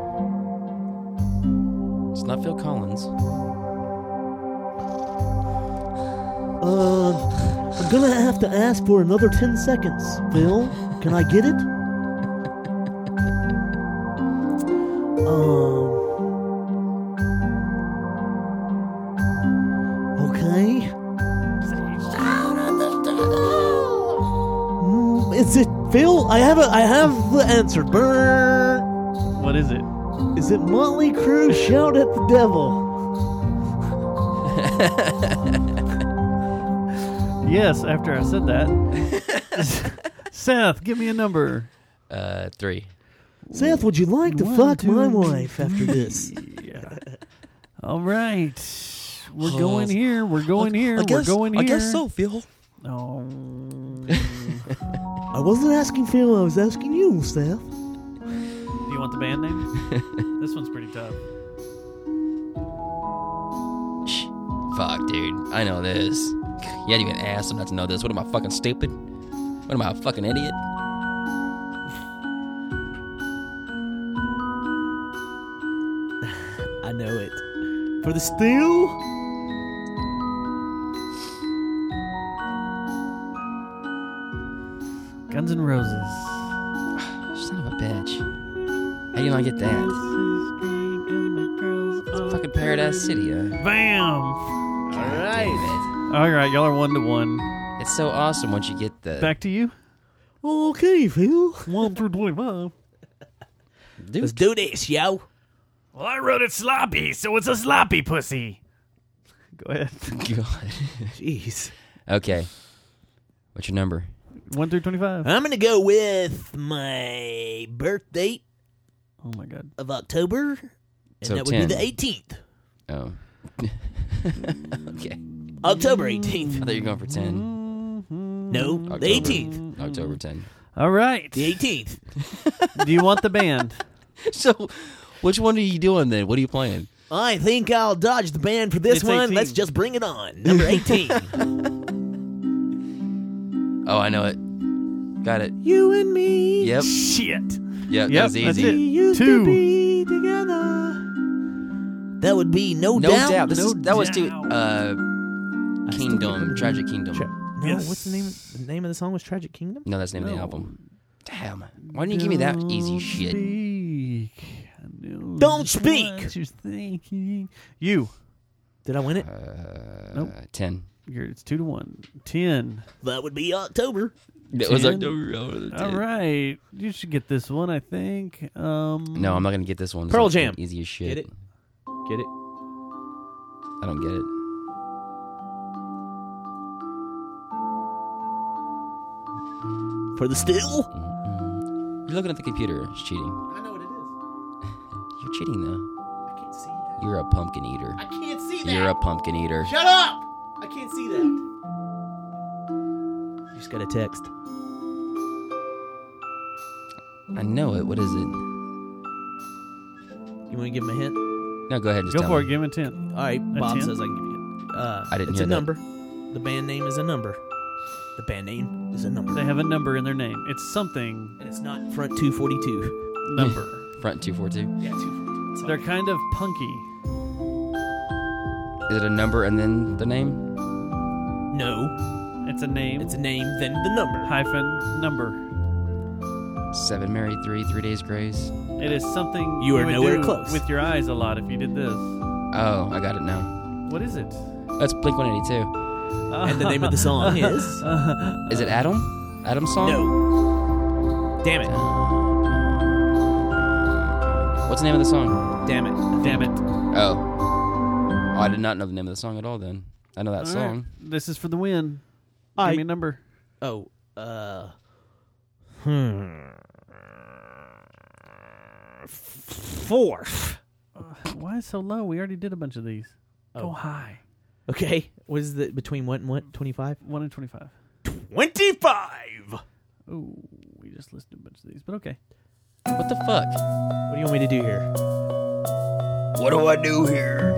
It's not Phil Collins. Uh, I'm gonna have to ask for another ten seconds, Phil. Can I get it? Um. Okay. Mm, is it Phil? I have a, I have the answer. Burr. What is it? Is it Motley Crue? Shout at the devil. Yes, after I said that. Seth, give me a number. Uh, three. Seth, would you like to One, fuck two, my wife after this? Yeah. All right. We're going here. We're going here. I guess, We're going here. I guess so, Phil. Oh. I wasn't asking Phil, I was asking you, Seth. Do you want the band name? This one's pretty tough. Shh. Fuck, dude. I know this. You hadn't even asked him not to know this. What am I, fucking stupid? What am I, a fucking idiot? I know it. For the steal? Guns N' Roses. Son of a bitch. How do you not get that? It's fucking Paradise City, uh. Bam! All right. All right, y'all are one to one. It's so awesome once you get the... Back to you. Okay, Phil. One through twenty-five. Dude. Let's do this, yo. Well, I wrote it sloppy, so it's a sloppy pussy. Go ahead. God. Jeez. Okay. What's your number? One through twenty-five. I'm going to go with my birth date Oh my god. of October, and So that would ten. be the eighteenth. Oh. Okay. October eighteenth. I thought you were going for ten. No, October. the eighteenth. October tenth. All right. The eighteenth. Do you want the band? So, which one are you doing then? What are you playing? I think I'll dodge the band for this It's one. eighteen. Let's just bring it on. Number eighteen. Oh, I know it. Got it. You and me. Yep. Shit. Yep, that Yep, was that's easy. it. We used Two. to be together. That would be No, No Doubt. doubt. This No is, that was to Doubt. uh, Kingdom, Tragic Kingdom. Tra- no, Yes. what's the name? Of, the name of the song was Tragic Kingdom. no, that's the name of the No. album. Damn. Why didn't you give me that easy Don't shit? Speak. I know Don't just speak. what you're thinking. You. Did I win it? Uh, Nope. ten. You're, it's two to one. Ten. That would be October. It was Ten? October. Oh, the All ten. right. You should get this one, I think. Um, No, I'm not gonna get this one. It's Pearl like Jam. Easy as shit. Get it? Get it? I don't get it. For the still? You're looking at the computer. It's cheating. I know what it is. You're cheating though. I can't see that. You're a pumpkin eater. I can't see that. You're a pumpkin eater. Shut up! I can't see that. You just got a text. I know it. What is it? You want to give him a hint? No, go ahead. Just Go tell for me. it. Give him a ten. All right, A Bob ten? says I can give you it. Uh, I didn't it's hear a that. number. The band name is a number. The band name is a number. They have a number in their name. It's something And it's not Front two forty-two. number. Front two four two. Yeah, two forty-two. They're kind of punky. Is it a number and then the name? No, It's a name it's a name, then the number. hyphen number. Seven married, three, three days grace. It is something You are would nowhere do close. with your eyes a lot if you did this. Oh, I got it now. What is it? That's Blink one eighty-two. And the name of the song is? Is it Adam? Adam's song? No. Damn it. What's the name of the song? Damn it. Damn it. Oh. Oh, I did not know the name of the song at all then. I know that All song. right. This is for the win. I- Give me a number. Oh, uh. Hmm. Four. Uh, why is it so low? We already did a bunch of these. Oh. Go high. Okay. What is the between what and what? twenty-five? One and twenty-five. twenty-five! Oh, we just listed a bunch of these, but okay. What the fuck? What do you want me to do here? What do I do here?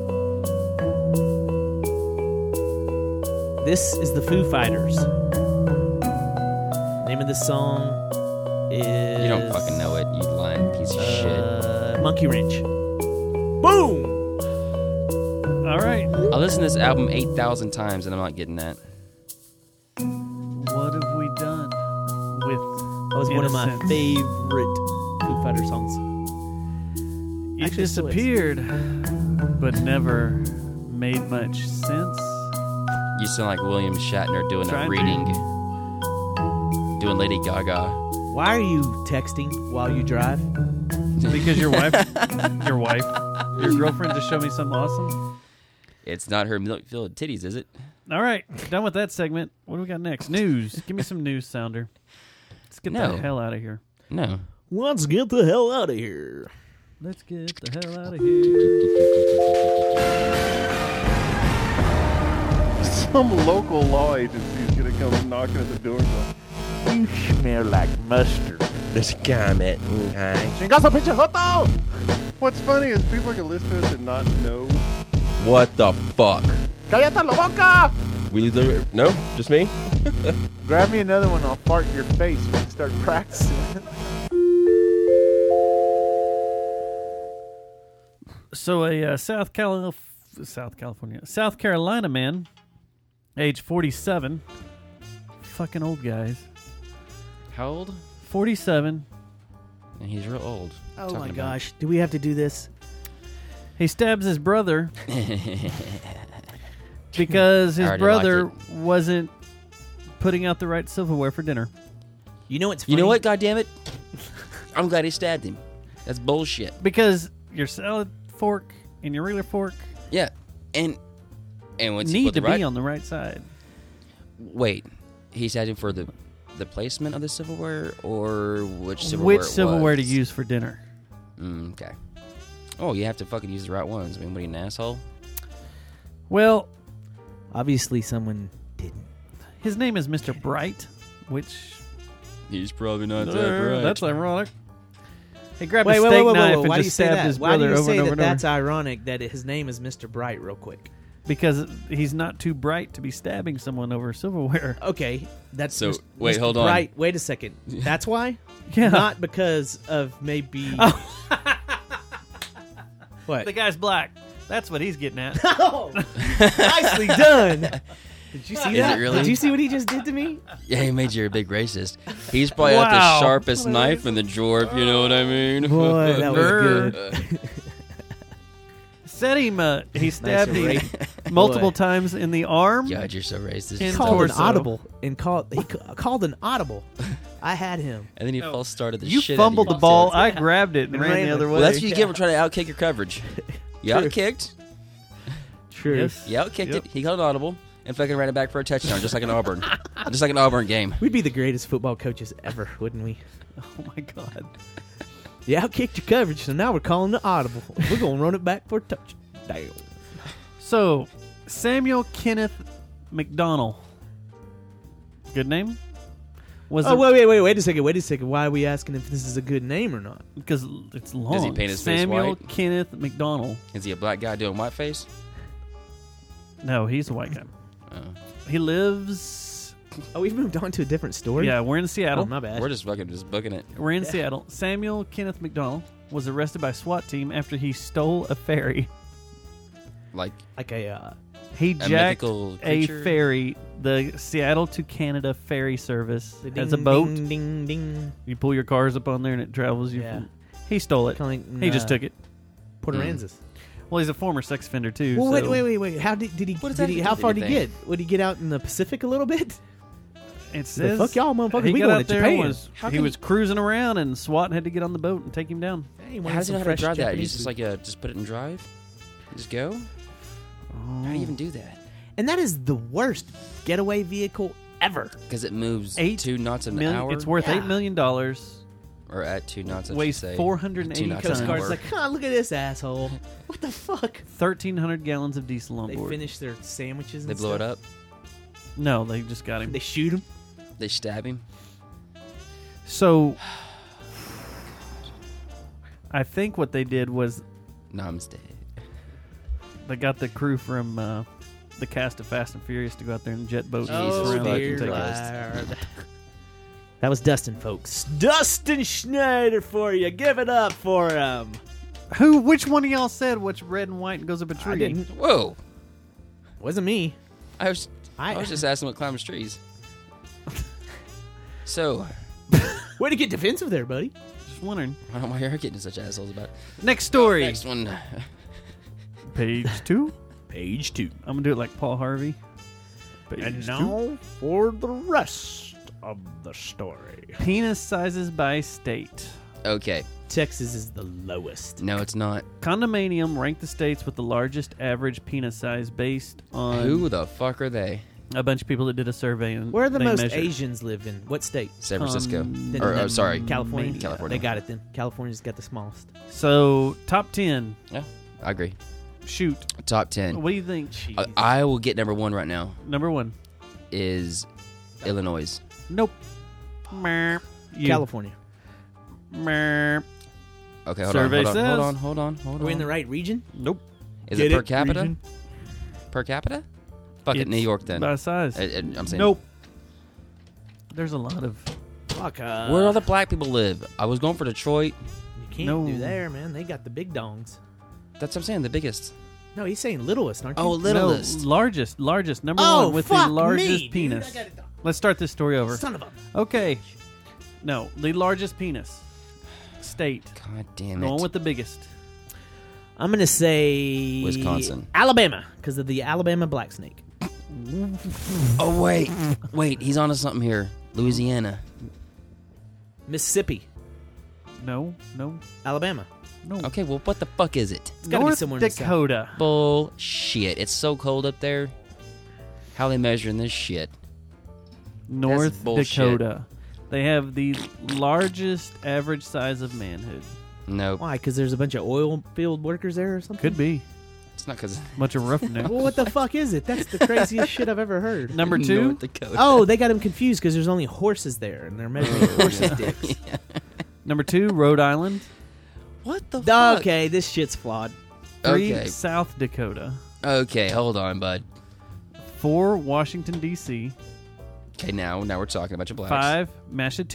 This is the Foo Fighters. Name of the song is. You don't fucking know it, you lying piece of shit. Uh, Monkey Wrench. Boom! All right. I listened to this album eight thousand times and I'm not getting that. What have we done with That was one of my Innocence? favorite Foo Fighter songs. It Actually, it still is. disappeared, but never made much sense. You sound like William Shatner doing Trying a to. reading. Doing Lady Gaga. Why are you texting while you drive? Because your wife, your wife, your girlfriend just showed me something awesome. It's not her milk-filled titties, is it? All right, done with that segment. What do we got next? News. Give me some news, Sounder. Let's get No. the hell out of here. No. Let's get the hell out of here. Let's get the hell out of here. Some local law agency is going to come knocking at the door. Going, You smell like mustard. There's a comment. Okay. Chingazo pinche joto! What's funny is people are going to listen to this and not know. What the fuck? Cállate la boca! We literally, no, just me. Grab me another one, I'll fart in your face when you start practicing. So a uh, South Cal- South California, South Carolina man, age forty-seven, fucking old guys, How old? forty-seven. And he's real old. Oh Talking my about- gosh. Do we have to do this? He stabs his brother because I his already brother liked wasn't putting out the right silverware for dinner. You know what's funny? You know what, goddammit? I'm glad he stabbed him. That's bullshit. Because your salad fork and your regular fork Yeah. And and once he need put to the right, be on the right side. Wait, he stabbed him for the the placement of the silverware or which silverware Which it silverware to was? use for dinner? Mm, okay. Oh, you have to fucking use the right ones. I mean, what are you, an asshole? Well, obviously someone didn't. His name is Mister Bright, which He's probably not that Uh, bright. That's ironic. He grabbed Wait, a wait, steak wait, wait, knife wait, and Why do you just say stabbed that? his Why brother do you over say and over that and over. that's ironic that his name is Mister Bright real quick? Because he's not too bright to be stabbing someone over silverware. Okay, that's So, Mister wait, Mister hold on. Bright. Wait a second. That's why? Yeah. Not because of maybe. Oh. What? The guy's black. That's what he's getting at. Oh, nicely done. Did you see Is that? it really? Did you see what he just did to me? Yeah, he made you a big racist. He's probably got Wow. the sharpest knife in the drawer, if you know what I mean. Boy, that was good. Said him. Uh, he stabbed Nice him and multiple Boy. times in the arm. God, you're so racist. In Called an torso. audible and called he ca- called an audible. I had him. And then he false started the You shit fumbled out the of ball. you. I grabbed it and And ran ran the other with way. Well, that's what you get for trying to outkick your coverage. You True. outkicked. True. Yes. You outkicked Yep. it. He called an audible and fucking ran it back for a touchdown, just like an Auburn. Just like an Auburn game. We'd be the greatest football coaches ever, wouldn't we? Oh my god. You outkicked your coverage, so now we're calling the audible. We're gonna run it back for a touchdown. So, Samuel Kenneth McDonald. Good name? Was Oh it- wait, wait, wait, wait a second, wait a second. Why are we asking if this is a good name or not? Because it's long. Does he paint his face Samuel white? Kenneth McDonald. Is he a black guy doing whiteface? No, he's a white guy. Oh. He lives. Oh, we've moved on to a different story. Yeah, we're in Seattle. Oh, my bad. We're just fucking just booking it. We're in Seattle. Samuel Kenneth McDonald was arrested by SWAT team after he stole a ferry. Like Like a uh, He a jacked mythical a creature? ferry, the Seattle to Canada ferry service. the Has a ding, boat. Ding, ding, ding. You pull your cars up on there and it travels you. Yeah. From, he stole it. Kinda like, he just uh, took it. Port Mm. Aransas. Well, he's a former sex offender too. Well, so wait, wait, wait, wait. How did did he? What does Did that he? have to How do with far did he get? anything? Would he get out in the Pacific a little bit? It Say, says fuck y'all, motherfuckers. He We got going out to there and Japan. Was, How he can- was cruising around and SWAT had to get on the boat and take him down. Hey, How wanted does he some know how to fresh drive that? You Japanese just food. like uh, just put it in drive? Just go? How do you even do that? And that is the worst getaway vehicle ever. Because it moves Eight two knots an Million- hour, It's worth Yeah. eight million dollars. or at two knots. I should Weighs say. four hundred Two eighty knots tons. an Coast Guard's hour. like, huh, look at this asshole. What the fuck? Thirteen hundred gallons of diesel on They board. finish their sandwiches. And They blow it stuff. up. No, they just got him. They shoot him. They stab him. So, I think what they did was Namaste. they got the crew from uh, the cast of Fast and Furious to go out there and jet boats Jesus around fucking and take Christ. us. Lord. That was Dustin, folks. Dustin Schneider for you. Give it up for him. Who? Which one of y'all said what's red and white and goes up a tree? I didn't. Whoa! Wasn't me. I was I, I was just asking what climbs trees. So Way to get defensive there, buddy. Just wondering. I don't know why you're getting such assholes about it. Next story. Next one. Page two. Page two. I'm gonna do it like Paul Harvey. Page And two. now for the rest of the story. Penis sizes by state. Okay. Texas is the lowest. No, it's not. Condominium ranked the states with the largest average penis size based on Who the fuck are they? a bunch of people that did a survey. And Where the they most measured. Asians live in? What state? San Francisco. Um, or, oh, sorry. California. California. They got it then. California's got the smallest. So top ten. Yeah, I agree. Shoot. Top ten. What do you think? Uh, I will get number one right now. Number one. Is Illinois. Nope. Merp. You. California. Merp. Okay, hold Survey on, hold on, says- hold on, hold on, hold on. Are we in the right region? Nope. Is Get it per it, capita? region? Per capita? Fuck it, It's New York then. By size. I, I, I'm saying. Nope. There's a lot of. Fuck. Uh, Where all the black people live? I was going for Detroit. You can't No. do there, man. They got the big dongs. That's what I'm saying. The biggest. No, he's saying littlest, aren't you? Oh, No, littlest. largest. Largest. Number Oh, one with fuck the largest me, dude. penis. I got it done. Let's start this story over. Son of a. Okay. No, the largest penis. State. God damn The it. one with the biggest. I'm gonna say Wisconsin. Alabama, because of the Alabama black snake. Oh wait, wait. He's onto something here. Louisiana. Mississippi, No, no, Alabama. no. Okay, well, what the fuck is it? It's gotta be North somewhere in the south. Dakota. Bullshit. It's so cold up there. How they measuring this shit? North bullshit. Dakota. They have the largest average size of manhood. Nope. Why? Because there's a bunch of oil field workers there or something? Could be. It's not because. Bunch of roughnecks. Well, what the fuck is it? That's the craziest shit I've ever heard. Number two. North Dakota. Oh, they got him confused because there's only horses there, and they're measuring horses' dicks. Number two, Rhode Island. What the fuck? Okay, this shit's flawed. Three, Okay. South Dakota. Okay, hold on, bud. Four, Washington, D C Okay, now now we're talking about your blacks. Five,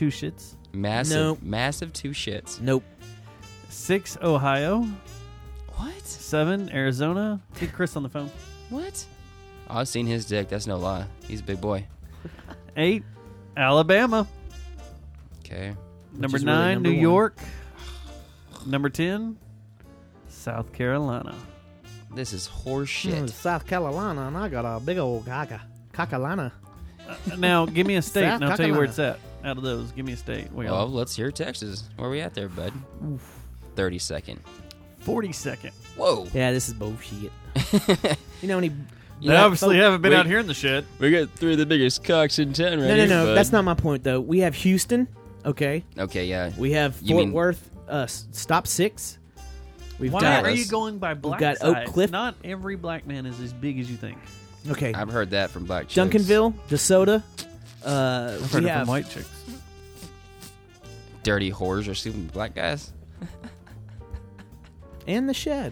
Massachusetts. Massive, Nope. massive two shits. Nope. Six, Ohio. What? Seven, Arizona. Get Chris on the phone. What? Oh, I've seen his dick. That's no lie. He's a big boy. Eight, Alabama. Okay. Number is really nine, number New one. York. Number ten, South Carolina. This is horse shit. Hmm, South Carolina, and I got a big old caca. Cacalana. Uh, now, give me a state, South and I'll tell you where Carolina. it's at. Out of those, give me a state. We Well, all let's hear Texas. Where we at there, bud? thirty second. forty second. Whoa. Yeah, this is bullshit. You know how many... They obviously oh, haven't been wait. out here in the shit. We got three of the biggest cocks in town right No, no, here, no. bud. That's not my point, though. We have Houston, okay? Okay, yeah. We have You Fort mean- Worth, uh, s- stop six. We've Why got... are you going by black got size? Oak Cliff. Not every black man is as big as you think. Okay. I've heard that from black chicks. Duncanville, DeSoto. Uh, I've heard we it have from white chicks. Dirty whores are stupid black guys. and the Shed.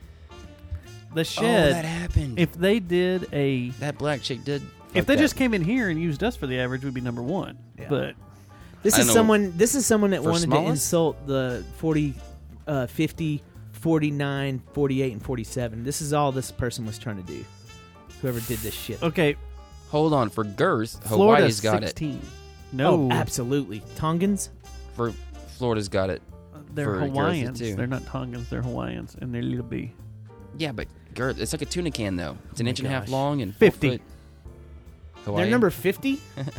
The Shed. Oh, that happened. If they did a... That black chick did. If fuck they that. just came in here and used us for the average, we'd be number one. Yeah. But This I is know. someone. This is someone that For wanted to smallest? insult the forty, uh, fifty, forty-nine, forty-eight, and forty-seven. This is all this person was trying to do. Whoever did this shit. okay, Hold on. For girth, Florida's Hawaii's got sixteen. No, Oh, absolutely. Tongans. it. For Florida's got it. they're for girth, Hawaiians. too. They're not Tongans. They're Hawaiians, and they're little b. Yeah, but girth, it's like a tuna can, though. It's an Oh my inch and a half gosh. long and four fifty. foot. They're Hawaiian? number fifty.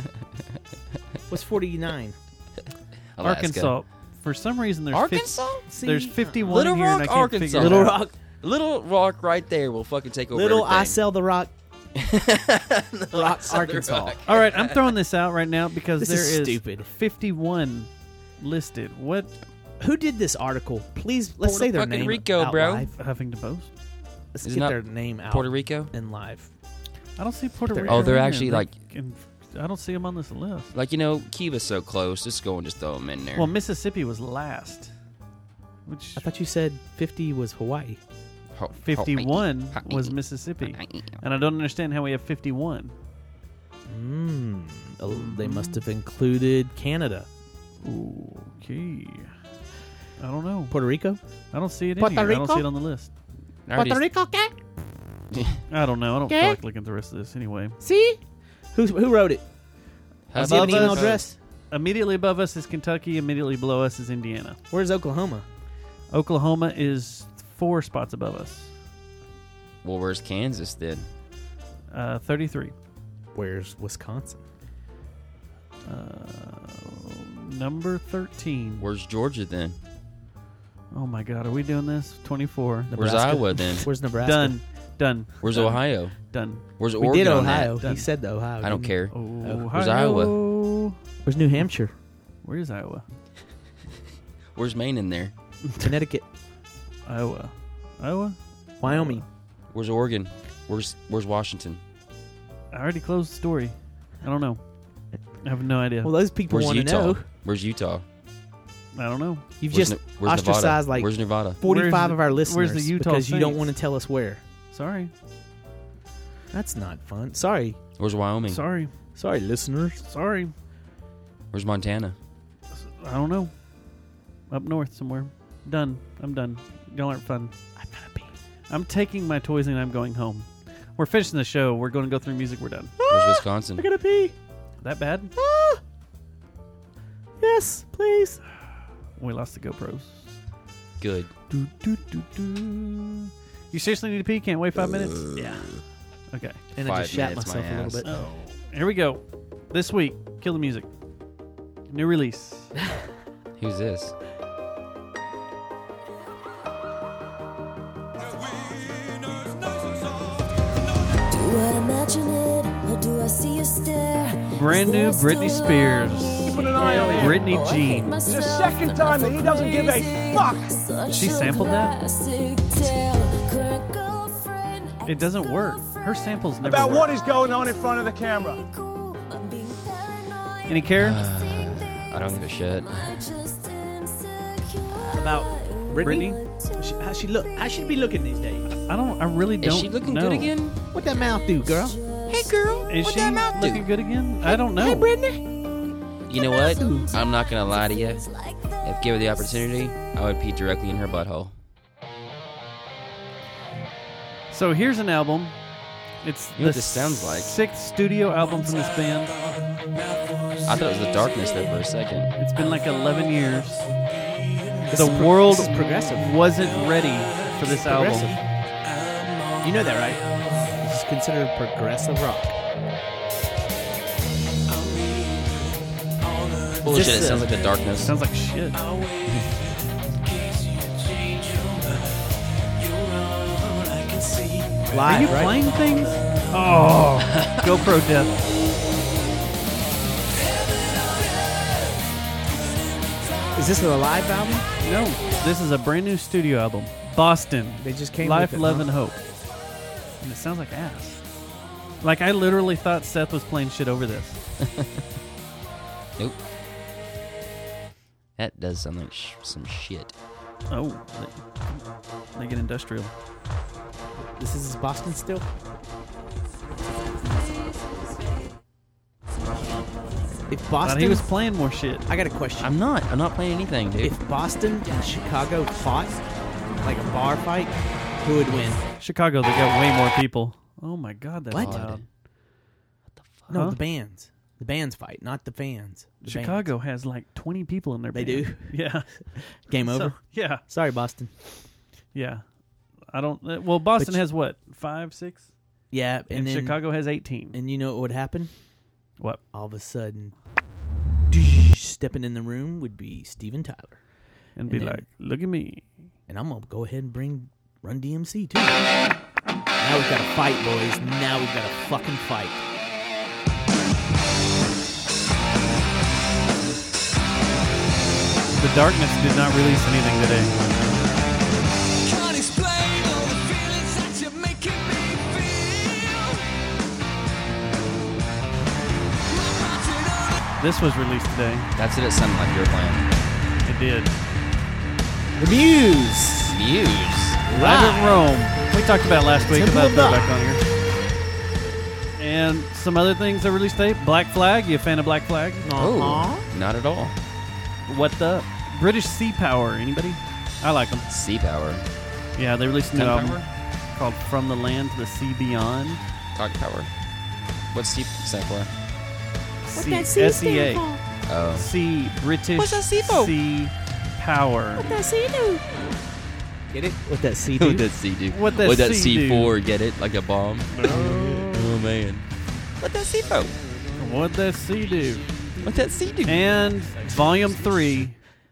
What's forty-nine? Alaska. Arkansas. For some reason, there's Arkansas? fifty, there's fifty-one Little in here, Rock, and I can't Arkansas. figure it Little out. Rock. Little Rock right there will fucking take over Little I everything. sell the rock. Rock, Sell the Arkansas. rock. All right, I'm throwing this out right now because This there is is stupid. fifty-one listed. What? Who did this article? Please, let's Puerto say their fucking name Rico, out bro. live. Huffington Post? Let's Is it get not their name out Puerto Rico? in live. I don't see Puerto They're- Rico. Oh, they're in there. actually They like- can- I don't see them on this list. Like, you know, Cuba's so close. Just go and just throw them in there. Well, Mississippi was last. Which I thought you said fifty was Hawaii. Ho- ho- fifty-one hi- was Mississippi. And I don't understand how we have fifty-one. Mm. Oh, they must have included Canada. Okay. I don't know. Puerto Rico? I don't see it in Puerto here. I don't Rico? see it on the list. I already- Puerto Rico, okay? I don't know. I don't Okay. feel like looking at the rest of this anyway. See? Who, who wrote it? Does he have an Above email us- address? Immediately above us is Kentucky. Immediately below us is Indiana. Where's Oklahoma? Oklahoma is four spots above us. Well, where's Kansas then? Uh, thirty-three. Where's Wisconsin? Uh, number thirteen. Where's Georgia then? Oh my God, are we doing this? twenty-four. Where's Nebraska? Iowa then? Where's Nebraska? Done. Done. Where's Done. Ohio? Done. Where's We Oregon did on that? Ohio. He Done. said the Ohio. I don't didn't care. Ohio. Where's Iowa? Where's New Hampshire? Where is Iowa? Where's Maine in there? Connecticut. Iowa. Iowa? Wyoming. Where's Oregon? Where's Where's Washington? I already closed the story. I don't know. I have no idea. Well, those people Where's want to Utah? know. Where's Utah? I don't know. You've Where's just Ne- where's ostracized Nevada? like Where's Nevada? forty-five Where's the- of our where's the listeners Utah because you don't Saints? want to tell us where. Sorry. That's not fun. Sorry. Where's Wyoming? Sorry. Sorry, listeners. Sorry. Where's Montana? I don't know. Up north somewhere. Done. I'm done. Y'all aren't fun. I've got to pee. I'm taking my toys and I'm going home. We're finishing the show. We're going to go through music. We're done. Where's Wisconsin? I got to pee. That bad? Ah! Yes, please. We lost the GoPros. Good. Do, do, do, do. You seriously need to pee? Can't wait five minutes? Yeah. Okay. And I Five just shat minutes, myself my a ass. little bit. Oh. Here we go. This week, Kill the Music. New release. Who's this? Do I imagine it, or do I see you stare? Brand new Britney Spears. Keeping an eye on him. Britney Jean. It's the second time that he doesn't give a fuck. She sampled that? It doesn't work. Her samples never About work. what is going on in front of the camera. Any care? I don't give a shit. About Britney? She, how she look? How she be looking these days? I don't. I really don't Is she looking know. good again? What that mouth do, girl? Hey, girl. Is what she that mouth do? looking good again? I don't know. Hey, Brittany. You know what? I'm not gonna lie to you. If given the opportunity, I would pee directly in her butthole. So here's an album. It's You know the what this sounds like? sixth studio album from this band. I thought it was The Darkness there for a second. It's been like eleven years. This the is pro- world this is progressive. wasn't ready for this Progressive. album. You know that, right? This is considered progressive rock. Bullshit, This, it sounds uh, like The Darkness. Sounds like shit. Live, Are you right? playing things? Oh, GoPro death. Is this a live album? No, this is a brand new studio album. Boston. They just came Life, with it, Love, huh? and Hope. And it sounds like ass. Like, I literally thought Seth was playing shit over this. Nope. That does sound like sh- some shit. Oh, they, they get industrial. This is Boston still? If Thought Boston, he was playing more shit. I got a question. I'm not. I'm not playing anything, dude. If Boston and Chicago fought, like a bar fight, who would win? Chicago, they got way more people. Oh my god, that's What? loud. No, Huh? the bands. The bands fight, not the fans. The Chicago has like twenty people in their They band. do? Yeah. Game So- over? yeah. Sorry, Boston. Yeah. I don't. uh, Well, Boston But you- has what? Five, six? Yeah, and, And then, Chicago has eighteen. And you know what would happen? What? All of a sudden, stepping in the room would be Steven Tyler. And be then- like, look at me. And I'm going to go ahead and bring Run D M C, too. Now we've got to fight, boys. Now we've got to fucking fight. The Darkness did not release anything today. This was released today. That's what it sounded like you were playing. It did. The Muse. Muse. Live at Rome. We talked about last week Temple about of throwback God. on here. And some other things that released today. Black Flag. You a fan of Black Flag? Oh, not at all. What the? British Sea Power. Anybody? I like them. Sea Power. Yeah, they released a new Gun album called From the Land to the Sea Beyond. Talk Power. What's Sea stand for? C- S E A. Oh. Sea British What's that C for? Sea Power. What that C do? Get it? What that C What do? that C do? What that What that C C do? four get it? Like a bomb? Oh, man. What that C for? What that sea do? What that C do? And Volume three.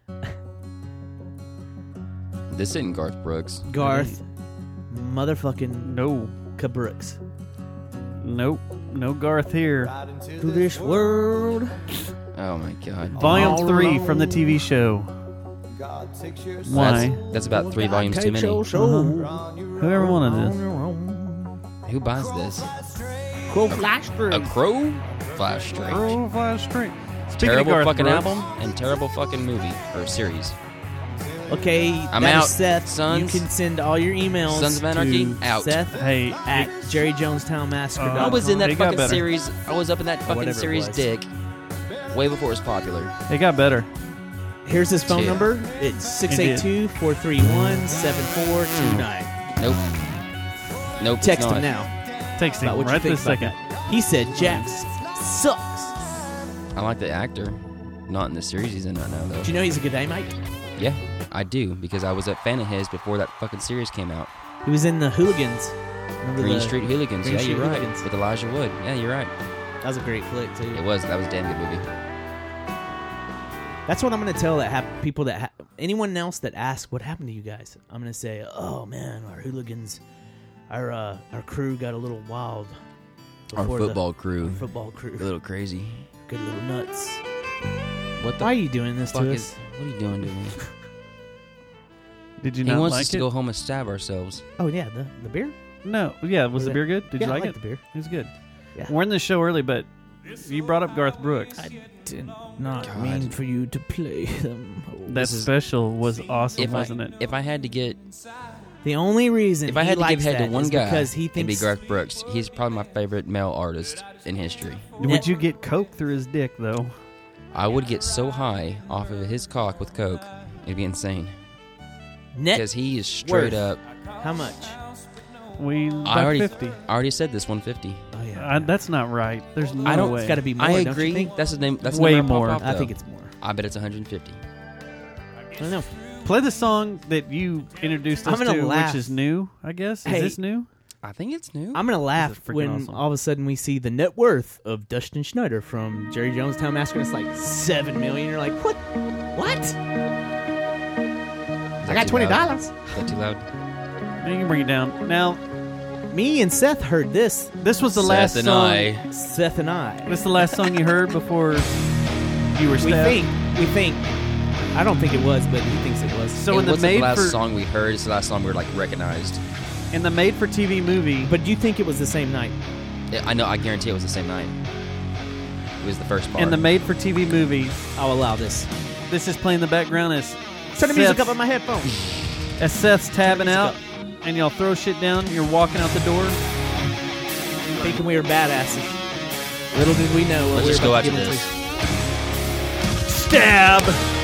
This isn't Garth Brooks. Garth. Motherfucking No. Cabrooks. Nope. No Garth here. To this world. Oh, my God. Volume All three alone. from the T V show. Why? That's, that's about three volumes too Take many. your soul. Uh-huh. Whoever wanted this. Who buys this? Crow Flash Street. A Crow Flash Street. Crow Flash Street. Speaking Terrible of Garth fucking Brooks, album and terrible fucking movie or series. Okay, I'm that out, is Seth. sons. You can send all your emails Sons of Anarchy, to out. Seth Hey, at Jerry Jonestown Massacre. Uh, I was in that It got fucking better. series. I was up in that fucking Whatever it series was. dick way before it was popular. it got better. Here's his phone Chill. number. It's six eight two, four three one, seven four two nine. Nope. Nope. it's Text not. him now. Text him About what you right think this about second. that. He said Jax sucks. I like the actor. Not in the series he's in right now, though. Do you know he's a good mate? Yeah, I do, because I was a fan of his before that fucking series came out. He was in the Hooligans. Remember Green the Street Hooligans. Green Yeah, Street you're right. Hooligans? With Elijah Wood. Yeah, you're right. That was a great flick too. It was. That was a damn good movie. That's what I'm going to tell that hap- people that ha- anyone else that asks what happened to you guys. I'm going to say, "Oh man, our hooligans, our uh, our crew got a little wild. Our before the- football crew. our football crew, A little crazy. good little nuts." What the Why are you doing this fuck to is? us? What are you doing to me? Did you He not wants like us to it? go home and stab ourselves. Oh yeah, the the beer. No. Yeah, was Was the it- beer good? Did yeah, you I like liked it? the beer. It was good. Yeah. We're in the show early, but you brought up Garth Brooks. I did not God. mean for you to play them. That This is- special was awesome, If wasn't I, it? If I had to get, The only reason if I he had to give likes head to that one is guy, because he it'd be thinks Garth Brooks. He's probably my favorite male artist in history. Would you get coke through his dick, though? I would get so high off of his cock with coke, it'd be insane. net Because he is straight worth. up. How much? We I already, fifty. I already said this one fifty. Oh yeah. Uh, that's not right. There's no I don't- way. It's got to be more. I don't agree. you think? That's the name. That's the Way number more. Pop, I though. think it's more. I bet it's one hundred fifty. I don't know. Play the song that you introduced us I'm gonna to, laugh. which is new, I guess. Is Hey. this new? I think it's new. I'm gonna laugh freaking when awesome. all of a sudden we see the net worth of Dustin Schneider from Jerry Jonestown Massacre. It's like seven million. You're like, what? What? Is that I got too twenty loud? dollars. Is that too loud? You can bring it down. Now, Me and Seth heard this. this was the Seth last and song. I. Seth and I. This is the last song you heard before you were We stabbed. think. We think. I don't think it was, but he thinks it was. So it in the wasn't made the last for song we heard. It's the last song we were like recognized. in the made-for-T V movie, But do you think it was the same night? Yeah, I know. I guarantee it was the same night. It was the first part. in the made-for-T V movie, I'll allow this. this is playing in the background as Turn the music Seth's- up on my headphones. as Seth's tabbing music out, up. and y'all throw shit down. You're walking out the door. Thinking we were badasses. Little did we know what Let's we were just go about to after get this. into. Stab!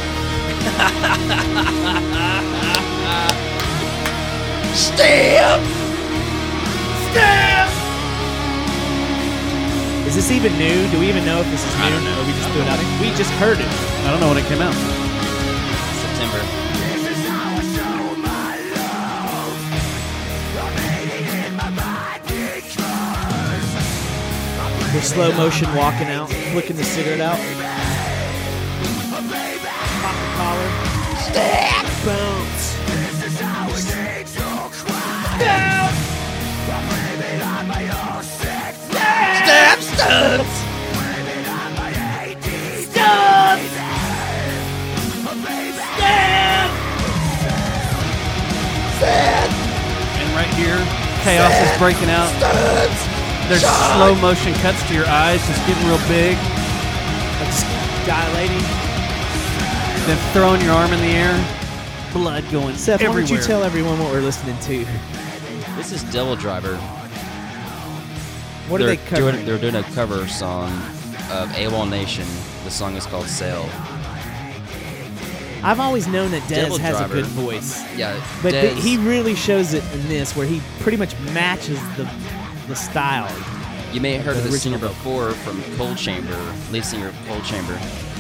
Stab! Stab! Is this even new? Do we even know if this is new? I don't know. We just threw it out. We just heard it. I don't know when it came out. September. We're slow motion walking out, flicking the cigarette out. Pop the collar. Stab! Bounce. Down! Stab! Stab! Stab! Stab! And right here, chaos is breaking out. There's slow motion cuts to your eyes, just getting real big. It's dilating. Then throwing your arm in the air. Blood going Seth, everywhere. why don't you tell everyone what we're listening to? This is Devil Driver. What are they're they covering? Doing, they're doing a cover song of AWOL Nation. The song is called Sail. I've always known that Dez Devil has Driver. a good voice. Yeah, But Dez, th- he really shows it in this, where he pretty much matches the the style. you may have heard the of the singer original. before from Cold Chamber, lead singer of Cold Chamber.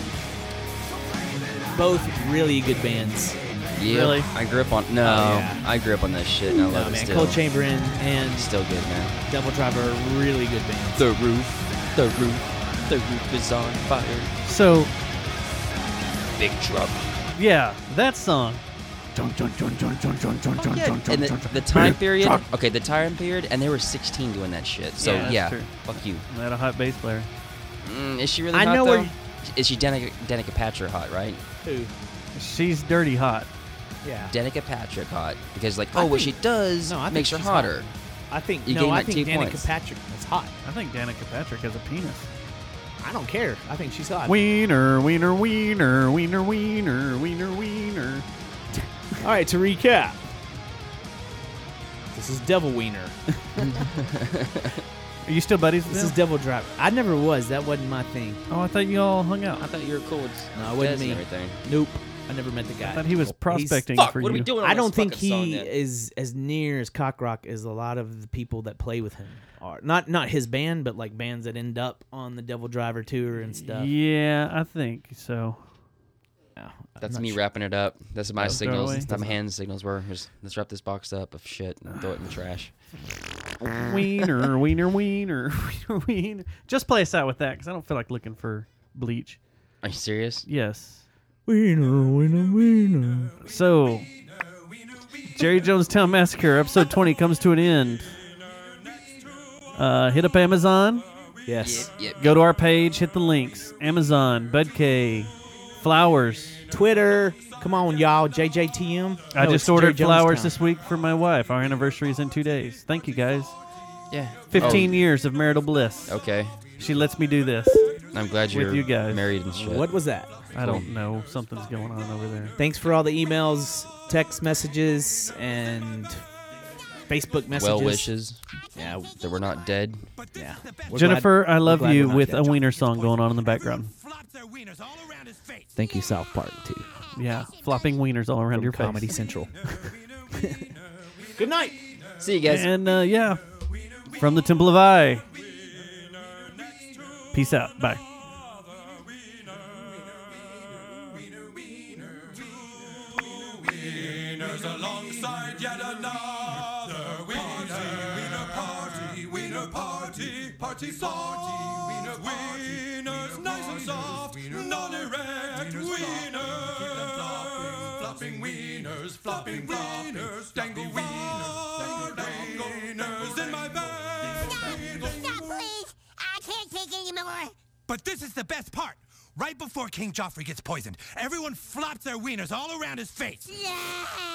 Both really good bands. Yeah, Really? I grew up on no, Oh, yeah. I grew up on this shit and I No, love it man, still. Cold Chamber and, and Still good, man. Devil Driver are really good bands. The roof, the roof, the roof is on fire. So, Big truck. yeah, that song. Yeah, and the, the time period. Okay, the time period, and they were sixteen doing that shit. So Yeah, yeah, that's true. fuck you. They had a hot bass player. Mm, is she really I hot know though? where- Is she Danica, Danica Patrick hot, right? Who? She's dirty hot. Yeah. Danica Patrick hot because like I oh what think- she does No, I think makes her she's hotter. I think You no, gain I like think two Danica points. Patrick is hot. I think Danica Patrick has a penis. I don't care. I think she's hot. Wiener, wiener, wiener, wiener, wiener, wiener, wiener. All right, to recap. This is Devil Wiener. Are you still buddies with This them? is Devil Driver. I never was. That wasn't my thing. Oh, I thought you all hung out. I thought you were cool with No, it wasn't Dez me. and everything. Nope. I never met the guy. I thought he was He's- prospecting Fuck, for what are you. we doing? On I don't this think fucking song he then? is as near as Cockrock as a lot of the people that play with him are. Not not his band, but like bands that end up on the Devil Driver tour and stuff. Yeah, I think so. No, I'm That's not me sure. wrapping it up. That's my Oh, throw it signals. away? That's my hand signals were. Just, let's wrap this box up of shit and throw it in the trash. Wiener, wiener, wiener, wiener, wiener. Just play us out with that because I don't feel like looking for bleach. Are you serious? Yes. Wiener, wiener, wiener. So, Jerry Jonestown Massacre, episode twenty comes to an end. Uh, hit up Amazon. Yes. Yep, yep. Go to our page, hit the links. Amazon, Bud K, flowers. Twitter. Come on, y'all. J J T M. I No, just it's ordered Jerry flowers Jonestown. this week for my wife. Our anniversary is in two days. Thank you, guys. Yeah. fifteen years of marital bliss. Oh, okay. She lets me do this. I'm glad With you're you guys. married and shit. What was that? I don't know. Something's going on over there. Thanks for all the emails, text messages, and Facebook messages. Well wishes. Yeah. That we're not dead. Yeah. We're Jennifer, glad- I we're love glad you we're not with dead. a wiener song going on in the background. Thank you, South Park, too. Yeah, flopping wieners all around From your face. Comedy Central. Good night. See you guys. And, uh, yeah, from the Temple of I. Peace out. Bye. Alongside yet another wiener party, wiener party, party soft, wiener wieners nice and soft, non-erect wieners, flopping wieners, flopping wieners, dangle wieners, dangle wieners in my bag. Stop, please! I can't take anymore. But this is the best part. Right before King Joffrey gets poisoned, everyone flops their wieners all around his face. Yeah.